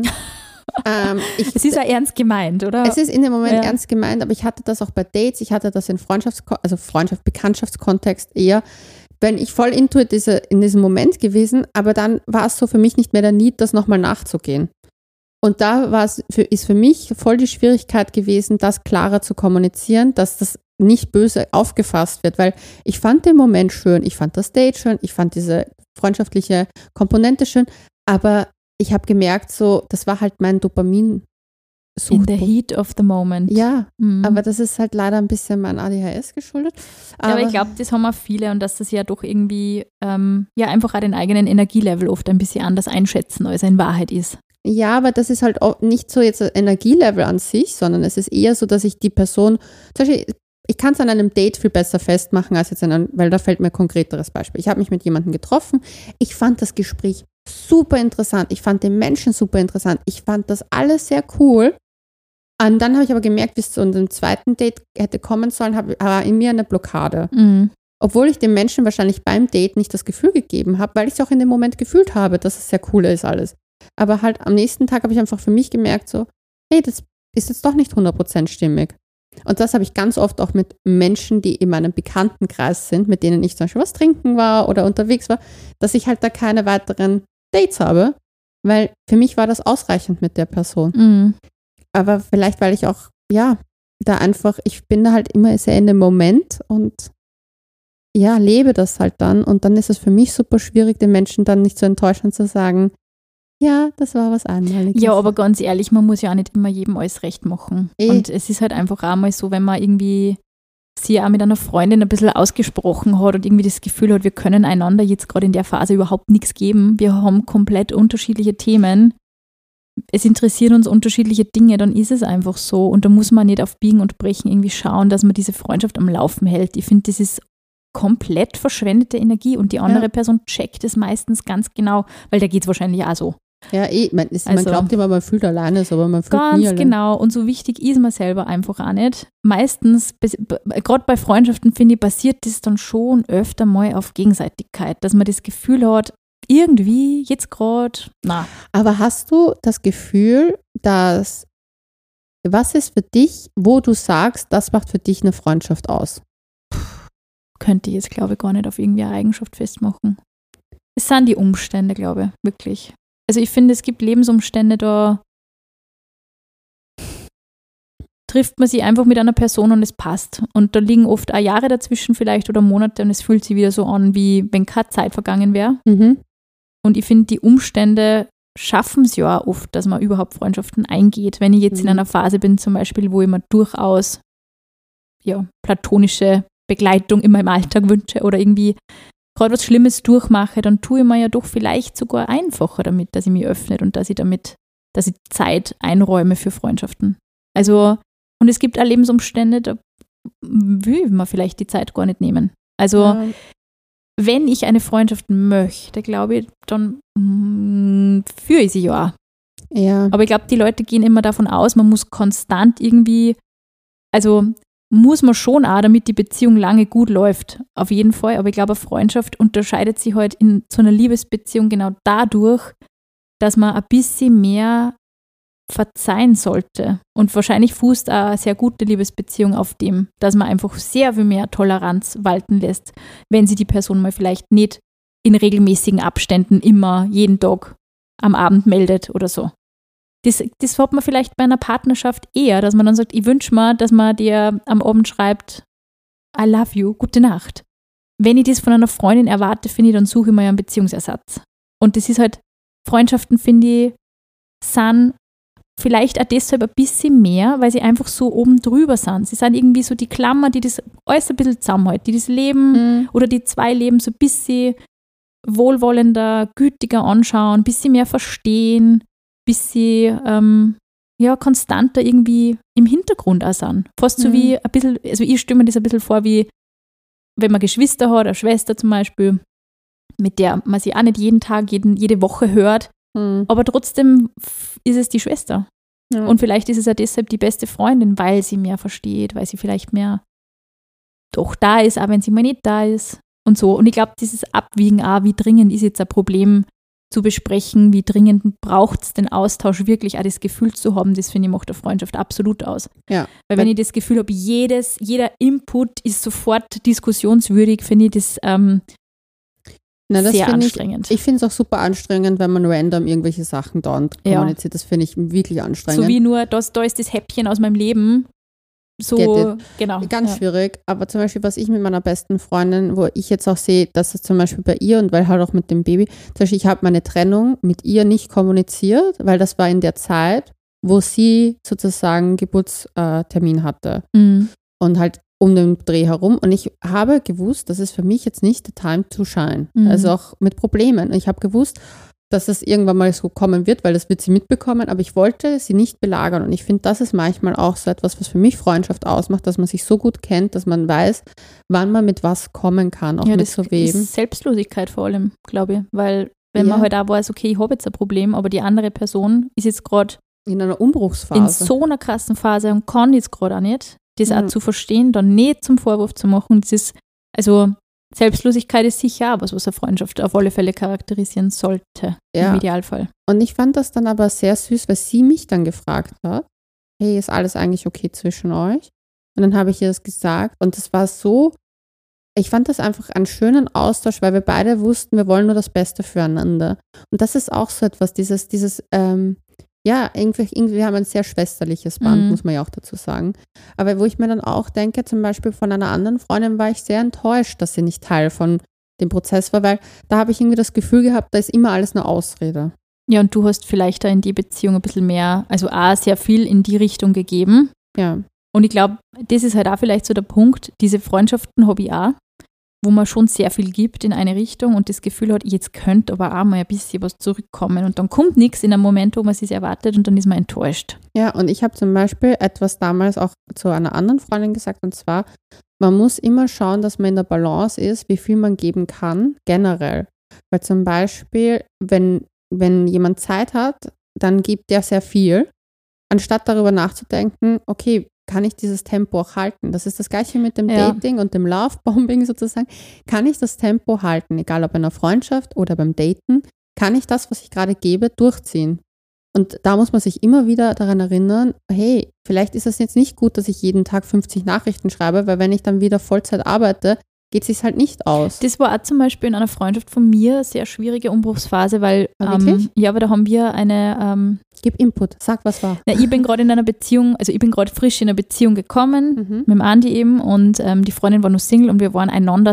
Es ist ja ernst gemeint, oder? Es ist in dem Moment ernst gemeint, aber ich hatte das auch bei Dates, ich hatte das in Bekanntschaftskontext eher, wenn ich voll into in diesem Moment gewesen, aber dann war es so für mich nicht mehr der Need, das nochmal nachzugehen. Und da ist für mich voll die Schwierigkeit gewesen, das klarer zu kommunizieren, dass das nicht böse aufgefasst wird, weil ich fand den Moment schön, ich fand das Date schön, ich fand diese freundschaftliche Komponente schön, aber ich habe gemerkt, so, das war halt mein Dopamin. In the heat of the moment. Ja, aber das ist halt leider ein bisschen mein ADHS geschuldet. Aber ich glaube, das haben auch viele, und dass das ja doch irgendwie einfach auch den eigenen Energielevel oft ein bisschen anders einschätzen, als er in Wahrheit ist. Ja, aber das ist halt auch nicht so jetzt ein Energielevel an sich, sondern es ist eher so, dass ich die Person, zum Beispiel, ich kann es an einem Date viel besser festmachen, als jetzt weil da fällt mir ein konkreteres Beispiel. Ich habe mich mit jemandem getroffen, ich fand das Gespräch super interessant, ich fand den Menschen super interessant, ich fand das alles sehr cool. Und dann habe ich aber gemerkt, wie es zu einem zweiten Date hätte kommen sollen, war in mir eine Blockade. Obwohl ich dem Menschen wahrscheinlich beim Date nicht das Gefühl gegeben habe, weil ich es auch in dem Moment gefühlt habe, dass es sehr cool ist alles. Aber halt am nächsten Tag habe ich einfach für mich gemerkt, so, hey, das ist jetzt doch nicht 100% stimmig. Und das habe ich ganz oft auch mit Menschen, die in meinem Bekanntenkreis sind, mit denen ich zum Beispiel was trinken war oder unterwegs war, dass ich halt da keine weiteren Dates habe, weil für mich war das ausreichend mit der Person. Aber vielleicht, weil ich auch, ich bin da halt immer sehr in dem Moment und lebe das halt dann. Und dann ist es für mich super schwierig, den Menschen dann nicht zu enttäuschen und zu sagen, ja, das war was Einmaliges. Ja, aber ganz ehrlich, man muss ja auch nicht immer jedem alles recht machen. Und es ist halt einfach auch mal so, wenn man irgendwie sie auch mit einer Freundin ein bisschen ausgesprochen hat und irgendwie das Gefühl hat, wir können einander jetzt gerade in der Phase überhaupt nichts geben. Wir haben komplett unterschiedliche Themen. Es interessieren uns unterschiedliche Dinge, dann ist es einfach so. Und da muss man nicht auf Biegen und Brechen irgendwie schauen, dass man diese Freundschaft am Laufen hält. Ich finde, das ist komplett verschwendete Energie und die andere Person checkt es meistens ganz genau, weil da geht es wahrscheinlich auch so. Ja, man glaubt immer, man fühlt alleine, aber man fühlt nie alleine. Ganz genau. Und so wichtig ist man selber einfach auch nicht. Meistens, gerade bei Freundschaften, finde ich, basiert das dann schon öfter mal auf Gegenseitigkeit, dass man das Gefühl hat, irgendwie jetzt gerade, na. Aber hast du das Gefühl, was ist für dich, wo du sagst, das macht für dich eine Freundschaft aus? Könnte ich jetzt, glaube ich, gar nicht auf irgendwie eine Eigenschaft festmachen. Es sind die Umstände, glaube ich, wirklich. Also ich finde, es gibt Lebensumstände, da trifft man sich einfach mit einer Person und es passt. Und da liegen oft auch Jahre dazwischen vielleicht oder Monate und es fühlt sich wieder so an, wie wenn keine Zeit vergangen wäre. Mhm. Und ich finde, die Umstände schaffen es ja auch oft, dass man überhaupt Freundschaften eingeht. Wenn ich jetzt in einer Phase bin zum Beispiel, wo ich mir durchaus platonische Begleitung in meinem Alltag wünsche oder irgendwie gerade was Schlimmes durchmache, dann tue ich mir ja doch vielleicht sogar einfacher damit, dass ich mich öffne und dass ich Zeit einräume für Freundschaften. Also, und es gibt auch Lebensumstände, da will man vielleicht die Zeit gar nicht nehmen. Also, wenn ich eine Freundschaft möchte, glaube ich, dann führe ich sie ja. Ja. Aber ich glaube, die Leute gehen immer davon aus, man muss konstant irgendwie, also muss man schon auch, damit die Beziehung lange gut läuft, auf jeden Fall. Aber ich glaube, eine Freundschaft unterscheidet sich halt zu einer Liebesbeziehung genau dadurch, dass man ein bisschen mehr verzeihen sollte. Und wahrscheinlich fußt eine sehr gute Liebesbeziehung auf dem, dass man einfach sehr viel mehr Toleranz walten lässt, wenn sie die Person mal vielleicht nicht in regelmäßigen Abständen immer jeden Tag am Abend meldet oder so. Das hat man vielleicht bei einer Partnerschaft eher, dass man dann sagt, ich wünsche mir, dass man dir am Abend schreibt, I love you, gute Nacht. Wenn ich das von einer Freundin erwarte, finde ich, dann suche ich mir ja einen Beziehungsersatz. Und das ist halt, Freundschaften, finde ich, sind vielleicht auch deshalb ein bisschen mehr, weil sie einfach so oben drüber sind. Sie sind irgendwie so die Klammer, die das alles ein bisschen zusammenhält, die das Leben oder die zwei Leben so ein bisschen wohlwollender, gütiger anschauen, ein bisschen mehr verstehen, bisschen konstanter irgendwie im Hintergrund auch sind. Fast so wie ein bisschen, also ich stelle mir das ein bisschen vor, wie wenn man Geschwister hat, eine Schwester zum Beispiel, mit der man sich auch nicht jeden Tag, jede Woche hört, aber trotzdem ist es die Schwester. Ja. Und vielleicht ist es ja deshalb die beste Freundin, weil sie mehr versteht, weil sie vielleicht mehr doch da ist, auch wenn sie mal nicht da ist und so. Und ich glaube, dieses Abwiegen auch, wie dringend ist jetzt ein Problem zu besprechen, wie dringend braucht es den Austausch, wirklich auch das Gefühl zu haben, das finde ich macht eine Freundschaft absolut aus. Ja. Weil wenn ich das Gefühl habe, jeder Input ist sofort diskussionswürdig, finde ich das sehr anstrengend. Ich finde es auch super anstrengend, wenn man random irgendwelche Sachen dauernd kommuniziert. Das finde ich wirklich anstrengend. So wie nur, da ist das Häppchen aus meinem Leben. So, genau. Ganz schwierig. Aber zum Beispiel, was ich mit meiner besten Freundin, wo ich jetzt auch sehe, dass es zum Beispiel bei ihr und weil halt auch mit dem Baby, zum Beispiel ich habe meine Trennung mit ihr nicht kommuniziert, weil das war in der Zeit, wo sie sozusagen Geburtstermin hatte. Und halt um den Dreh herum. Und ich habe gewusst, das ist für mich jetzt nicht the time to shine. Also auch mit Problemen. Ich habe gewusst, dass es irgendwann mal so kommen wird, weil das wird sie mitbekommen, aber ich wollte sie nicht belagern. Und ich finde, das ist manchmal auch so etwas, was für mich Freundschaft ausmacht, dass man sich so gut kennt, dass man weiß, wann man mit was kommen kann, auch mit so wem. Das ist Selbstlosigkeit vor allem, glaube ich. Weil wenn man halt auch weiß, okay, ich habe jetzt ein Problem, aber die andere Person ist jetzt gerade in einer Umbruchsphase. In so einer krassen Phase und kann jetzt gerade auch nicht, das auch zu verstehen, dann nicht zum Vorwurf zu machen. Das ist, also Selbstlosigkeit ist sicher auch was eine Freundschaft auf alle Fälle charakterisieren sollte, im Idealfall. Und ich fand das dann aber sehr süß, weil sie mich dann gefragt hat, hey, ist alles eigentlich okay zwischen euch? Und dann habe ich ihr das gesagt und das war so, ich fand das einfach einen schönen Austausch, weil wir beide wussten, wir wollen nur das Beste füreinander. Und das ist auch so etwas, irgendwie haben wir ein sehr schwesterliches Band, muss man ja auch dazu sagen. Aber wo ich mir dann auch denke, zum Beispiel von einer anderen Freundin war ich sehr enttäuscht, dass sie nicht Teil von dem Prozess war, weil da habe ich irgendwie das Gefühl gehabt, da ist immer alles eine Ausrede. Ja, und du hast vielleicht da in die Beziehung ein bisschen mehr, also sehr viel in die Richtung gegeben. Ja. Und ich glaube, das ist halt auch vielleicht so der Punkt, diese Freundschaften habe ich auch, wo man schon sehr viel gibt in eine Richtung und das Gefühl hat, jetzt könnte aber auch mal ein bisschen was zurückkommen und dann kommt nichts in einem Moment, wo man es sich erwartet und dann ist man enttäuscht. Ja, und ich habe zum Beispiel etwas damals auch zu einer anderen Freundin gesagt, und zwar, man muss immer schauen, dass man in der Balance ist, wie viel man geben kann, generell. Weil zum Beispiel, wenn jemand Zeit hat, dann gibt der sehr viel, anstatt darüber nachzudenken, okay, kann ich dieses Tempo auch halten? Das ist das Gleiche mit dem Dating und dem Love-Bombing sozusagen. Kann ich das Tempo halten, egal ob in einer Freundschaft oder beim Daten? Kann ich das, was ich gerade gebe, durchziehen? Und da muss man sich immer wieder daran erinnern, hey, vielleicht ist es jetzt nicht gut, dass ich jeden Tag 50 Nachrichten schreibe, weil wenn ich dann wieder Vollzeit arbeite, geht es sich halt nicht aus. Das war auch zum Beispiel in einer Freundschaft von mir eine sehr schwierige Umbruchsphase, weil aber da haben wir eine Gib Input, sag, was war. Ich bin gerade in einer Beziehung, also ich bin gerade frisch in eine Beziehung gekommen, mit dem Andi eben und die Freundin war noch Single und wir waren einander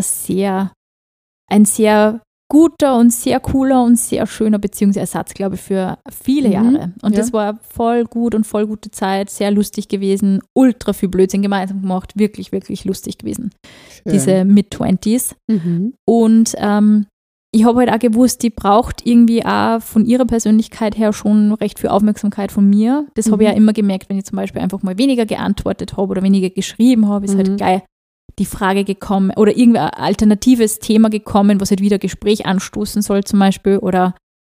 ein sehr guter und sehr cooler und sehr schöner Beziehungsersatz, glaube ich, für viele Jahre. Und das war voll gut und voll gute Zeit, sehr lustig gewesen, ultra viel Blödsinn gemeinsam gemacht, wirklich, wirklich lustig gewesen. Schön. Diese Mid-20s. Und ich habe halt auch gewusst, die braucht irgendwie auch von ihrer Persönlichkeit her schon recht viel Aufmerksamkeit von mir. Das habe ich ja immer gemerkt, wenn ich zum Beispiel einfach mal weniger geantwortet habe oder weniger geschrieben habe, ist halt geil die Frage gekommen oder irgendwie ein alternatives Thema gekommen, was halt wieder Gespräch anstoßen soll zum Beispiel oder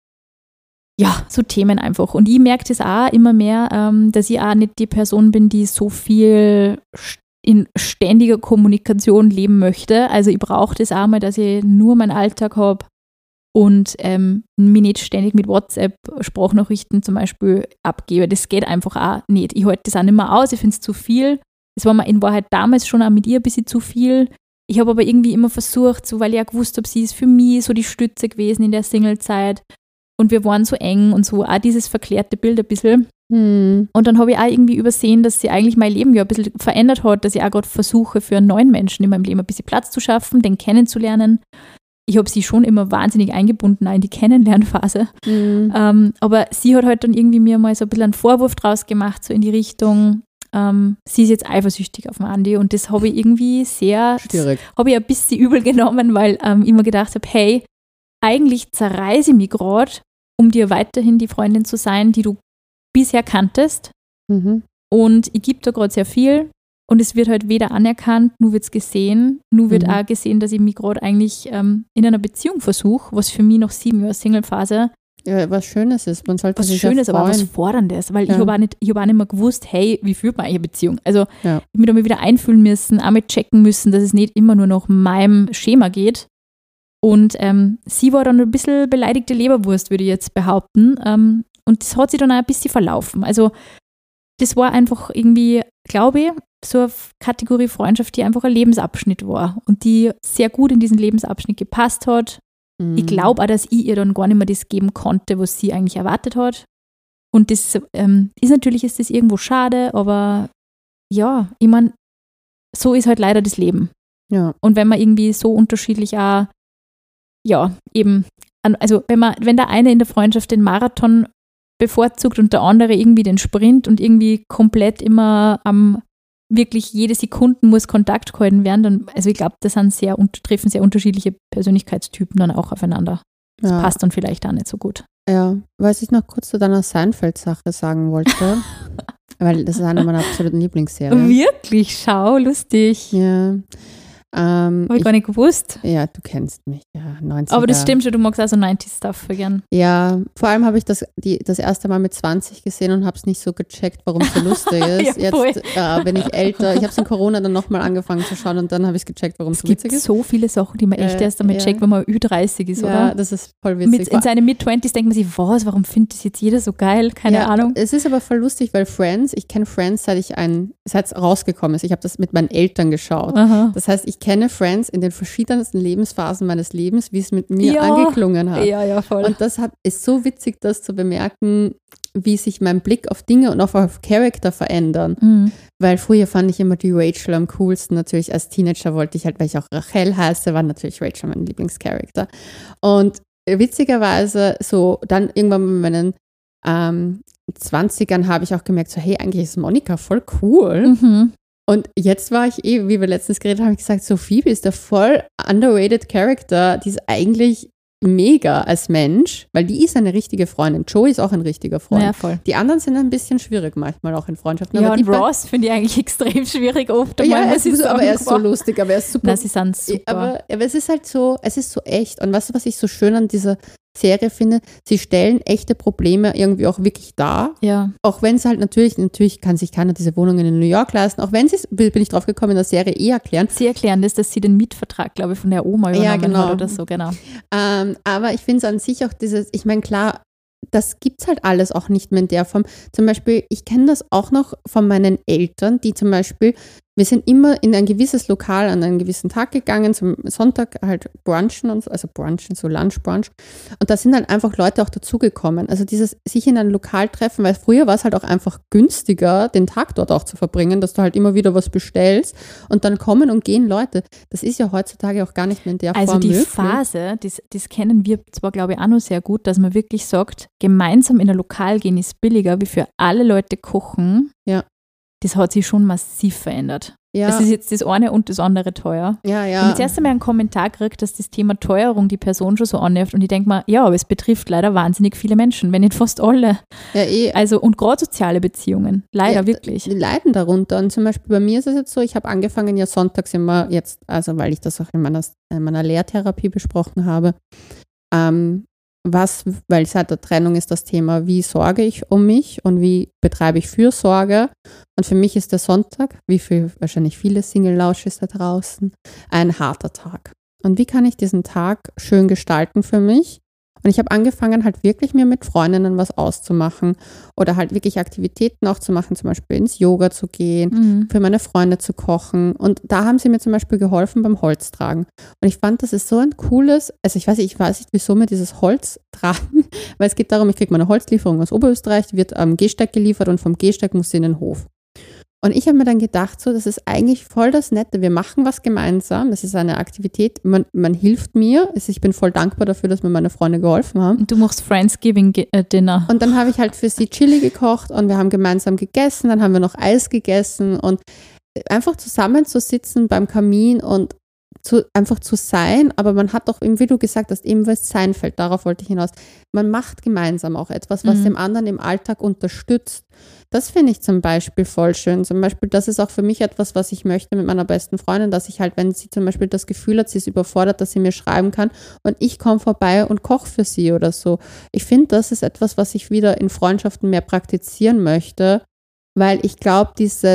ja, so Themen einfach. Und ich merke das auch immer mehr, dass ich auch nicht die Person bin, die so viel in ständiger Kommunikation leben möchte. Also ich brauche das auch mal, dass ich nur meinen Alltag habe und mich nicht ständig mit WhatsApp-Sprachnachrichten zum Beispiel abgebe. Das geht einfach auch nicht. Ich halte das auch nicht mehr aus, ich finde es zu viel. Es war mir in Wahrheit damals schon auch mit ihr ein bisschen zu viel. Ich habe aber irgendwie immer versucht, so, weil ich auch gewusst habe, sie ist für mich so die Stütze gewesen in der Singlezeit. Und wir waren so eng und so, auch dieses verklärte Bild ein bisschen. Und dann habe ich auch irgendwie übersehen, dass sie eigentlich mein Leben ja ein bisschen verändert hat, dass ich auch gerade versuche, für einen neuen Menschen in meinem Leben ein bisschen Platz zu schaffen, den kennenzulernen. Ich habe sie schon immer wahnsinnig eingebunden, auch in die Kennenlernphase. Aber sie hat halt dann irgendwie mir mal so ein bisschen einen Vorwurf draus gemacht, so in die Richtung, sie ist jetzt eifersüchtig auf den Andi und das habe ich irgendwie habe ich ein bisschen übel genommen, weil ich mir gedacht habe, hey, eigentlich zerreiße ich mich gerade, um dir weiterhin die Freundin zu sein, die du bisher kanntest. Und ich gebe da gerade sehr viel und es wird halt weder anerkannt, nur wird es gesehen, nur wird auch gesehen, dass ich mich gerade eigentlich in einer Beziehung versuche, was für mich noch 7 Jahre Single-Phase was Schönes ist. Man sollte was sich Schönes, aber was Forderndes, weil ich habe auch nicht mehr gewusst, hey, wie führt man eine Beziehung? Also ich habe mich da mal wieder einfühlen müssen, auch mit checken müssen, dass es nicht immer nur nach meinem Schema geht. Und sie war dann ein bisschen beleidigte Leberwurst, würde ich jetzt behaupten. Und das hat sich dann auch ein bisschen verlaufen. Also das war einfach irgendwie, glaube ich, so eine Kategorie Freundschaft, die einfach ein Lebensabschnitt war und die sehr gut in diesen Lebensabschnitt gepasst hat. Ich glaube auch, dass ich ihr dann gar nicht mehr das geben konnte, was sie eigentlich erwartet hat. Und das ist das irgendwo schade, aber ja, ich meine, so ist halt leider das Leben. Ja. Und wenn man irgendwie so unterschiedlich auch, ja, eben, also wenn der eine in der Freundschaft den Marathon bevorzugt und der andere irgendwie den Sprint und irgendwie komplett immer wirklich jede Sekunde muss Kontakt gehalten werden, dann, also ich glaube, das treffen sehr unterschiedliche Persönlichkeitstypen dann auch aufeinander. Das passt dann vielleicht auch nicht so gut. Ja, was ich noch kurz zu deiner Seinfeld-Sache sagen wollte, weil das ist eine meiner absoluten Lieblingsserien. Wirklich? Schau, lustig. Ja. Habe ich gar nicht gewusst. Ja, du kennst mich, ja, 90er. Aber das stimmt schon, du magst auch so 90s-Stuff für gern. Ja, vor allem habe ich das erste Mal mit 20 gesehen und habe es nicht so gecheckt, warum es so lustig ist. Ja, jetzt bin ich älter. Ich habe es in Corona dann nochmal angefangen zu schauen und dann habe ich es gecheckt, warum es so witzig ist. Es gibt so viele Sachen, die man echt erst damit checkt, wenn man Ü30 ist, oder? Ja, das ist voll witzig. In seinen Mid-20s denkt man sich, warum findet das jetzt jeder so geil? Keine Ahnung. Es ist aber voll lustig, weil ich kenne Friends, seit es rausgekommen ist. Ich habe das mit meinen Eltern geschaut. Aha. Das heißt, ich kenne Friends in den verschiedensten Lebensphasen meines Lebens, wie es mit mir angeklungen hat. Ja, voll. Und das ist so witzig, das zu bemerken, wie sich mein Blick auf Dinge und auch auf Charakter verändern. Weil früher fand ich immer die Rachel am coolsten. Natürlich als Teenager wollte ich halt, weil ich auch Rachel heiße, war natürlich Rachel mein Lieblingscharakter. Und witzigerweise so dann irgendwann mit meinen 20ern habe ich auch gemerkt, so hey, eigentlich ist Monika voll cool. Mhm. Und jetzt war ich wie wir letztens geredet haben, habe ich gesagt, so Phoebe ist der voll underrated Character, die ist eigentlich mega als Mensch, weil die ist eine richtige Freundin. Joey ist auch ein richtiger Freund. Ja, voll. Die anderen sind ein bisschen schwierig manchmal auch in Freundschaften. Ja, aber und Ross finde ich eigentlich extrem schwierig oft. Ja, aber er ist so lustig, aber er ist super. Na, sie sind super. Aber es ist halt so, es ist so echt. Und weißt du, was ich so schön an dieser Serie finde? Sie stellen echte Probleme irgendwie auch wirklich dar. Ja. Auch wenn es halt natürlich kann sich keiner diese Wohnungen in New York leisten. Auch wenn sie es, bin ich drauf gekommen, in der Serie erklären. Sie erklären das, dass sie den Mietvertrag, glaube ich, von der Oma übernommen hat oder so, genau. Aber ich finde es an sich auch ich meine, klar, das gibt es halt alles auch nicht mehr in der Form. Zum Beispiel, ich kenne das auch noch von meinen Eltern, die zum Beispiel, wir sind immer in ein gewisses Lokal an einen gewissen Tag gegangen, zum Sonntag halt brunchen und so, also brunchen, so Lunchbrunch. Und da sind dann einfach Leute auch dazugekommen. Also dieses sich in ein Lokal treffen, weil früher war es halt auch einfach günstiger, den Tag dort auch zu verbringen, dass du halt immer wieder was bestellst und dann kommen und gehen Leute. Das ist ja heutzutage auch gar nicht mehr in der Form möglich. Also die Phase, das kennen wir zwar, glaube ich, auch noch sehr gut, dass man wirklich sagt, gemeinsam in ein Lokal gehen ist billiger, wie für alle Leute kochen. Ja. Das hat sich schon massiv verändert. Ja. Das ist jetzt das eine und das andere teuer. Ja, ja. Wenn ich das erste Mal einen Kommentar kriege, dass das Thema Teuerung die Person schon so annervt und ich denke mir, ja, aber es betrifft leider wahnsinnig viele Menschen, wenn nicht fast alle. Ja, Also und gerade soziale Beziehungen, leider wirklich. Die leiden darunter. Und zum Beispiel bei mir ist es jetzt so, ich habe angefangen ja sonntags immer jetzt, also weil ich das auch in meiner Lehrtherapie besprochen habe, weil seit der Trennung ist das Thema, wie sorge ich um mich und wie betreibe ich Fürsorge. Und für mich ist der Sonntag, wie für wahrscheinlich viele Single-Lausches da draußen, ein harter Tag. Und wie kann ich diesen Tag schön gestalten für mich? Und ich habe angefangen, halt wirklich mir mit Freundinnen was auszumachen oder halt wirklich Aktivitäten auch zu machen, zum Beispiel ins Yoga zu gehen, für meine Freunde zu kochen. Und da haben sie mir zum Beispiel geholfen beim Holztragen. Und ich fand, das ist so ein cooles, also ich weiß nicht, wieso mir dieses Holz tragen, weil es geht darum, ich kriege meine Holzlieferung aus Oberösterreich, die wird am Gehsteig geliefert und vom Gehsteig muss sie in den Hof. Und ich habe mir dann gedacht, so, das ist eigentlich voll das Nette. Wir machen was gemeinsam. Das ist eine Aktivität. Man hilft mir. Also ich bin voll dankbar dafür, dass mir meine Freunde geholfen haben. Und du machst Friendsgiving-Dinner. Und dann habe ich halt für sie Chili gekocht und wir haben gemeinsam gegessen. Dann haben wir noch Eis gegessen und einfach zusammenzusitzen beim Kamin und einfach zu sein, aber man hat doch, wie du gesagt hast, eben was sein fällt, darauf wollte ich hinaus. Man macht gemeinsam auch etwas, was dem anderen im Alltag unterstützt. Das finde ich zum Beispiel voll schön. Zum Beispiel, das ist auch für mich etwas, was ich möchte mit meiner besten Freundin, dass ich halt, wenn sie zum Beispiel das Gefühl hat, sie ist überfordert, dass sie mir schreiben kann und ich komme vorbei und koche für sie oder so. Ich finde, das ist etwas, was ich wieder in Freundschaften mehr praktizieren möchte, weil ich glaube,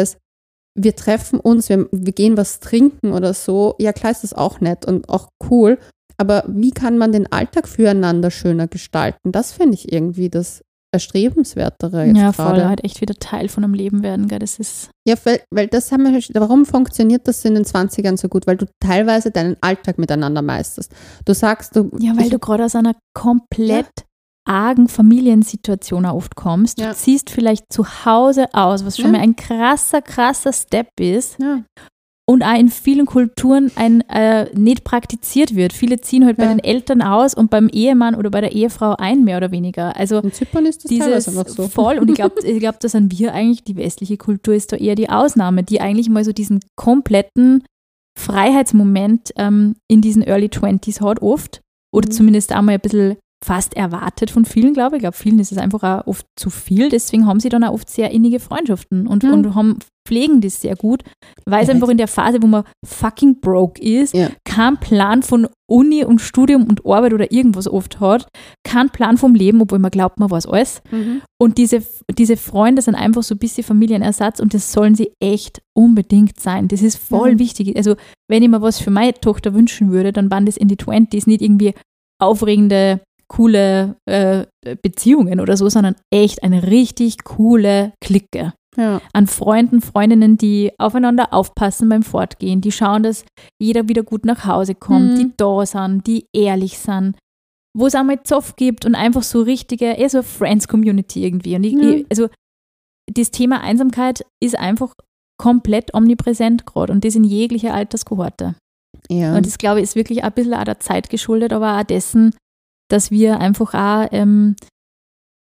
wir treffen uns, wir gehen was trinken oder so, ja klar ist das auch nett und auch cool, aber wie kann man den Alltag füreinander schöner gestalten? Das finde ich irgendwie das Erstrebenswertere jetzt ja, voll, gerade. halt echt wieder Teil von einem Leben werden, gell, das ist... Ja, weil das haben wir, warum funktioniert das in den 20ern so gut? Weil du teilweise deinen Alltag miteinander meisterst. Du sagst, Ja, weil du gerade aus einer komplett argen Familiensituation auch oft kommst. Du ziehst vielleicht zu Hause aus, was schon mal ein krasser Step ist. Ja. Und auch in vielen Kulturen nicht praktiziert wird. Viele ziehen halt bei den Eltern aus und beim Ehemann oder bei der Ehefrau ein, mehr oder weniger. Also in Zypern ist das teilweise noch so. Voll. Und ich glaube, da sind wir eigentlich, die westliche Kultur ist da eher die Ausnahme, die eigentlich mal so diesen kompletten Freiheitsmoment in diesen Early 20s hat oft. Oder zumindest einmal ein bisschen fast erwartet von vielen, glaube ich. Ich glaube, vielen ist es einfach auch oft zu viel. Deswegen haben sie dann auch oft sehr innige Freundschaften und pflegen das sehr gut, weil es einfach in der Phase, wo man fucking broke ist, kein Plan von Uni und Studium und Arbeit oder irgendwas oft hat, kein Plan vom Leben, obwohl man glaubt, man weiß alles. Und diese Freunde sind einfach so ein bisschen Familienersatz und das sollen sie echt unbedingt sein. Das ist voll wichtig. Also wenn ich mir was für meine Tochter wünschen würde, dann waren das in die 20s nicht irgendwie aufregende coole Beziehungen oder so, sondern echt eine richtig coole Clique. Ja. An Freunden, Freundinnen, die aufeinander aufpassen beim Fortgehen, die schauen, dass jeder wieder gut nach Hause kommt, die da sind, die ehrlich sind, wo es einmal Zoff gibt und einfach so richtige, eher so eine Friends-Community irgendwie. Und also das Thema Einsamkeit ist einfach komplett omnipräsent gerade und das in jeglicher Alterskohorte. Ja. Und das, glaube ich, ist wirklich ein bisschen auch der Zeit geschuldet, aber auch dessen, dass wir einfach auch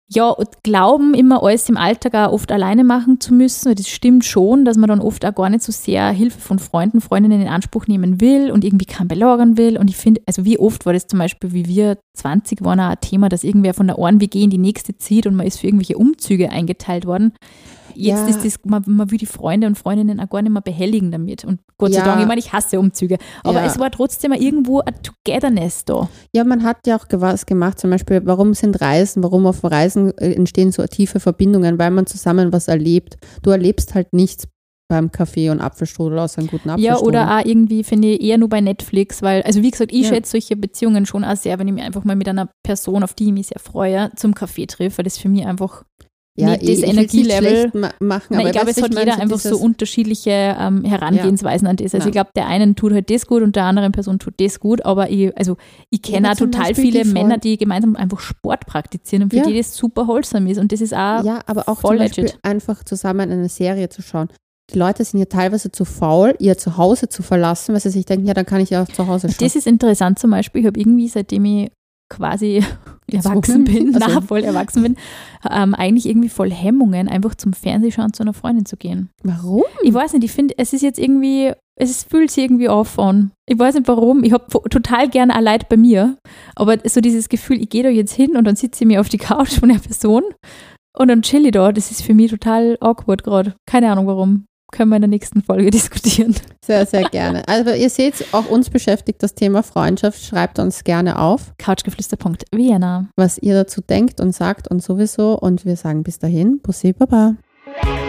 Ja, und glauben immer, alles im Alltag auch oft alleine machen zu müssen. Das stimmt schon, dass man dann oft auch gar nicht so sehr Hilfe von Freunden, Freundinnen in Anspruch nehmen will und irgendwie keinen belagern will. Und ich finde, also wie oft war das zum Beispiel, wie wir 20 waren, auch ein Thema, dass irgendwer von der einen WG in die nächste zieht und man ist für irgendwelche Umzüge eingeteilt worden. Jetzt ist das, man will die Freunde und Freundinnen auch gar nicht mehr behelligen damit. Und Gott sei Dank, ich meine, ich hasse Umzüge. Aber es war trotzdem irgendwo ein Togetherness da. Ja, man hat ja auch was gemacht, zum Beispiel, warum auf Reisen entstehen so tiefe Verbindungen, weil man zusammen was erlebt. Du erlebst halt nichts beim Kaffee und Apfelstrudel aus einem guten Apfelstrudel. Ja, oder auch irgendwie, finde ich, eher nur bei Netflix, weil, also wie gesagt, ich schätze solche Beziehungen schon auch sehr, wenn ich mich einfach mal mit einer Person, auf die ich mich sehr freue, zum Kaffee treffe, weil das für mich einfach nicht das Energielevel machen. Aber ich glaube, es hat jeder einfach so unterschiedliche Herangehensweisen an das. Also ich glaube, der einen tut halt das gut und der anderen Person tut das gut, aber ich kenne auch total viele Männer, die gemeinsam einfach Sport praktizieren und für die das super wholesome ist und das ist auch aber auch voll zum Beispiel legit. einfach zusammen eine Serie zu schauen. Die Leute sind ja teilweise zu faul, ihr Zuhause zu verlassen, weil sie sich denken, ja, dann kann ich ja auch zu Hause schauen. Das ist interessant zum Beispiel. Ich habe irgendwie, seitdem ich quasi erwachsen bin, voll erwachsen bin, eigentlich irgendwie voll Hemmungen, einfach zum Fernsehschauen zu einer Freundin zu gehen. Warum? Ich weiß nicht, ich finde, es ist jetzt irgendwie, es fühlt sich irgendwie off an. Ich weiß nicht warum, ich habe total gerne allein bei mir, aber so dieses Gefühl, ich gehe da jetzt hin und dann sitze ich mir auf die Couch von der Person und dann chill ich da, das ist für mich total awkward gerade. Keine Ahnung warum. Können wir in der nächsten Folge diskutieren. Sehr, sehr gerne. Also ihr seht, auch uns beschäftigt das Thema Freundschaft. Schreibt uns gerne auf. couchgeflüster.vienna. Was ihr dazu denkt und sagt und sowieso. Und wir sagen bis dahin, Bussi Baba.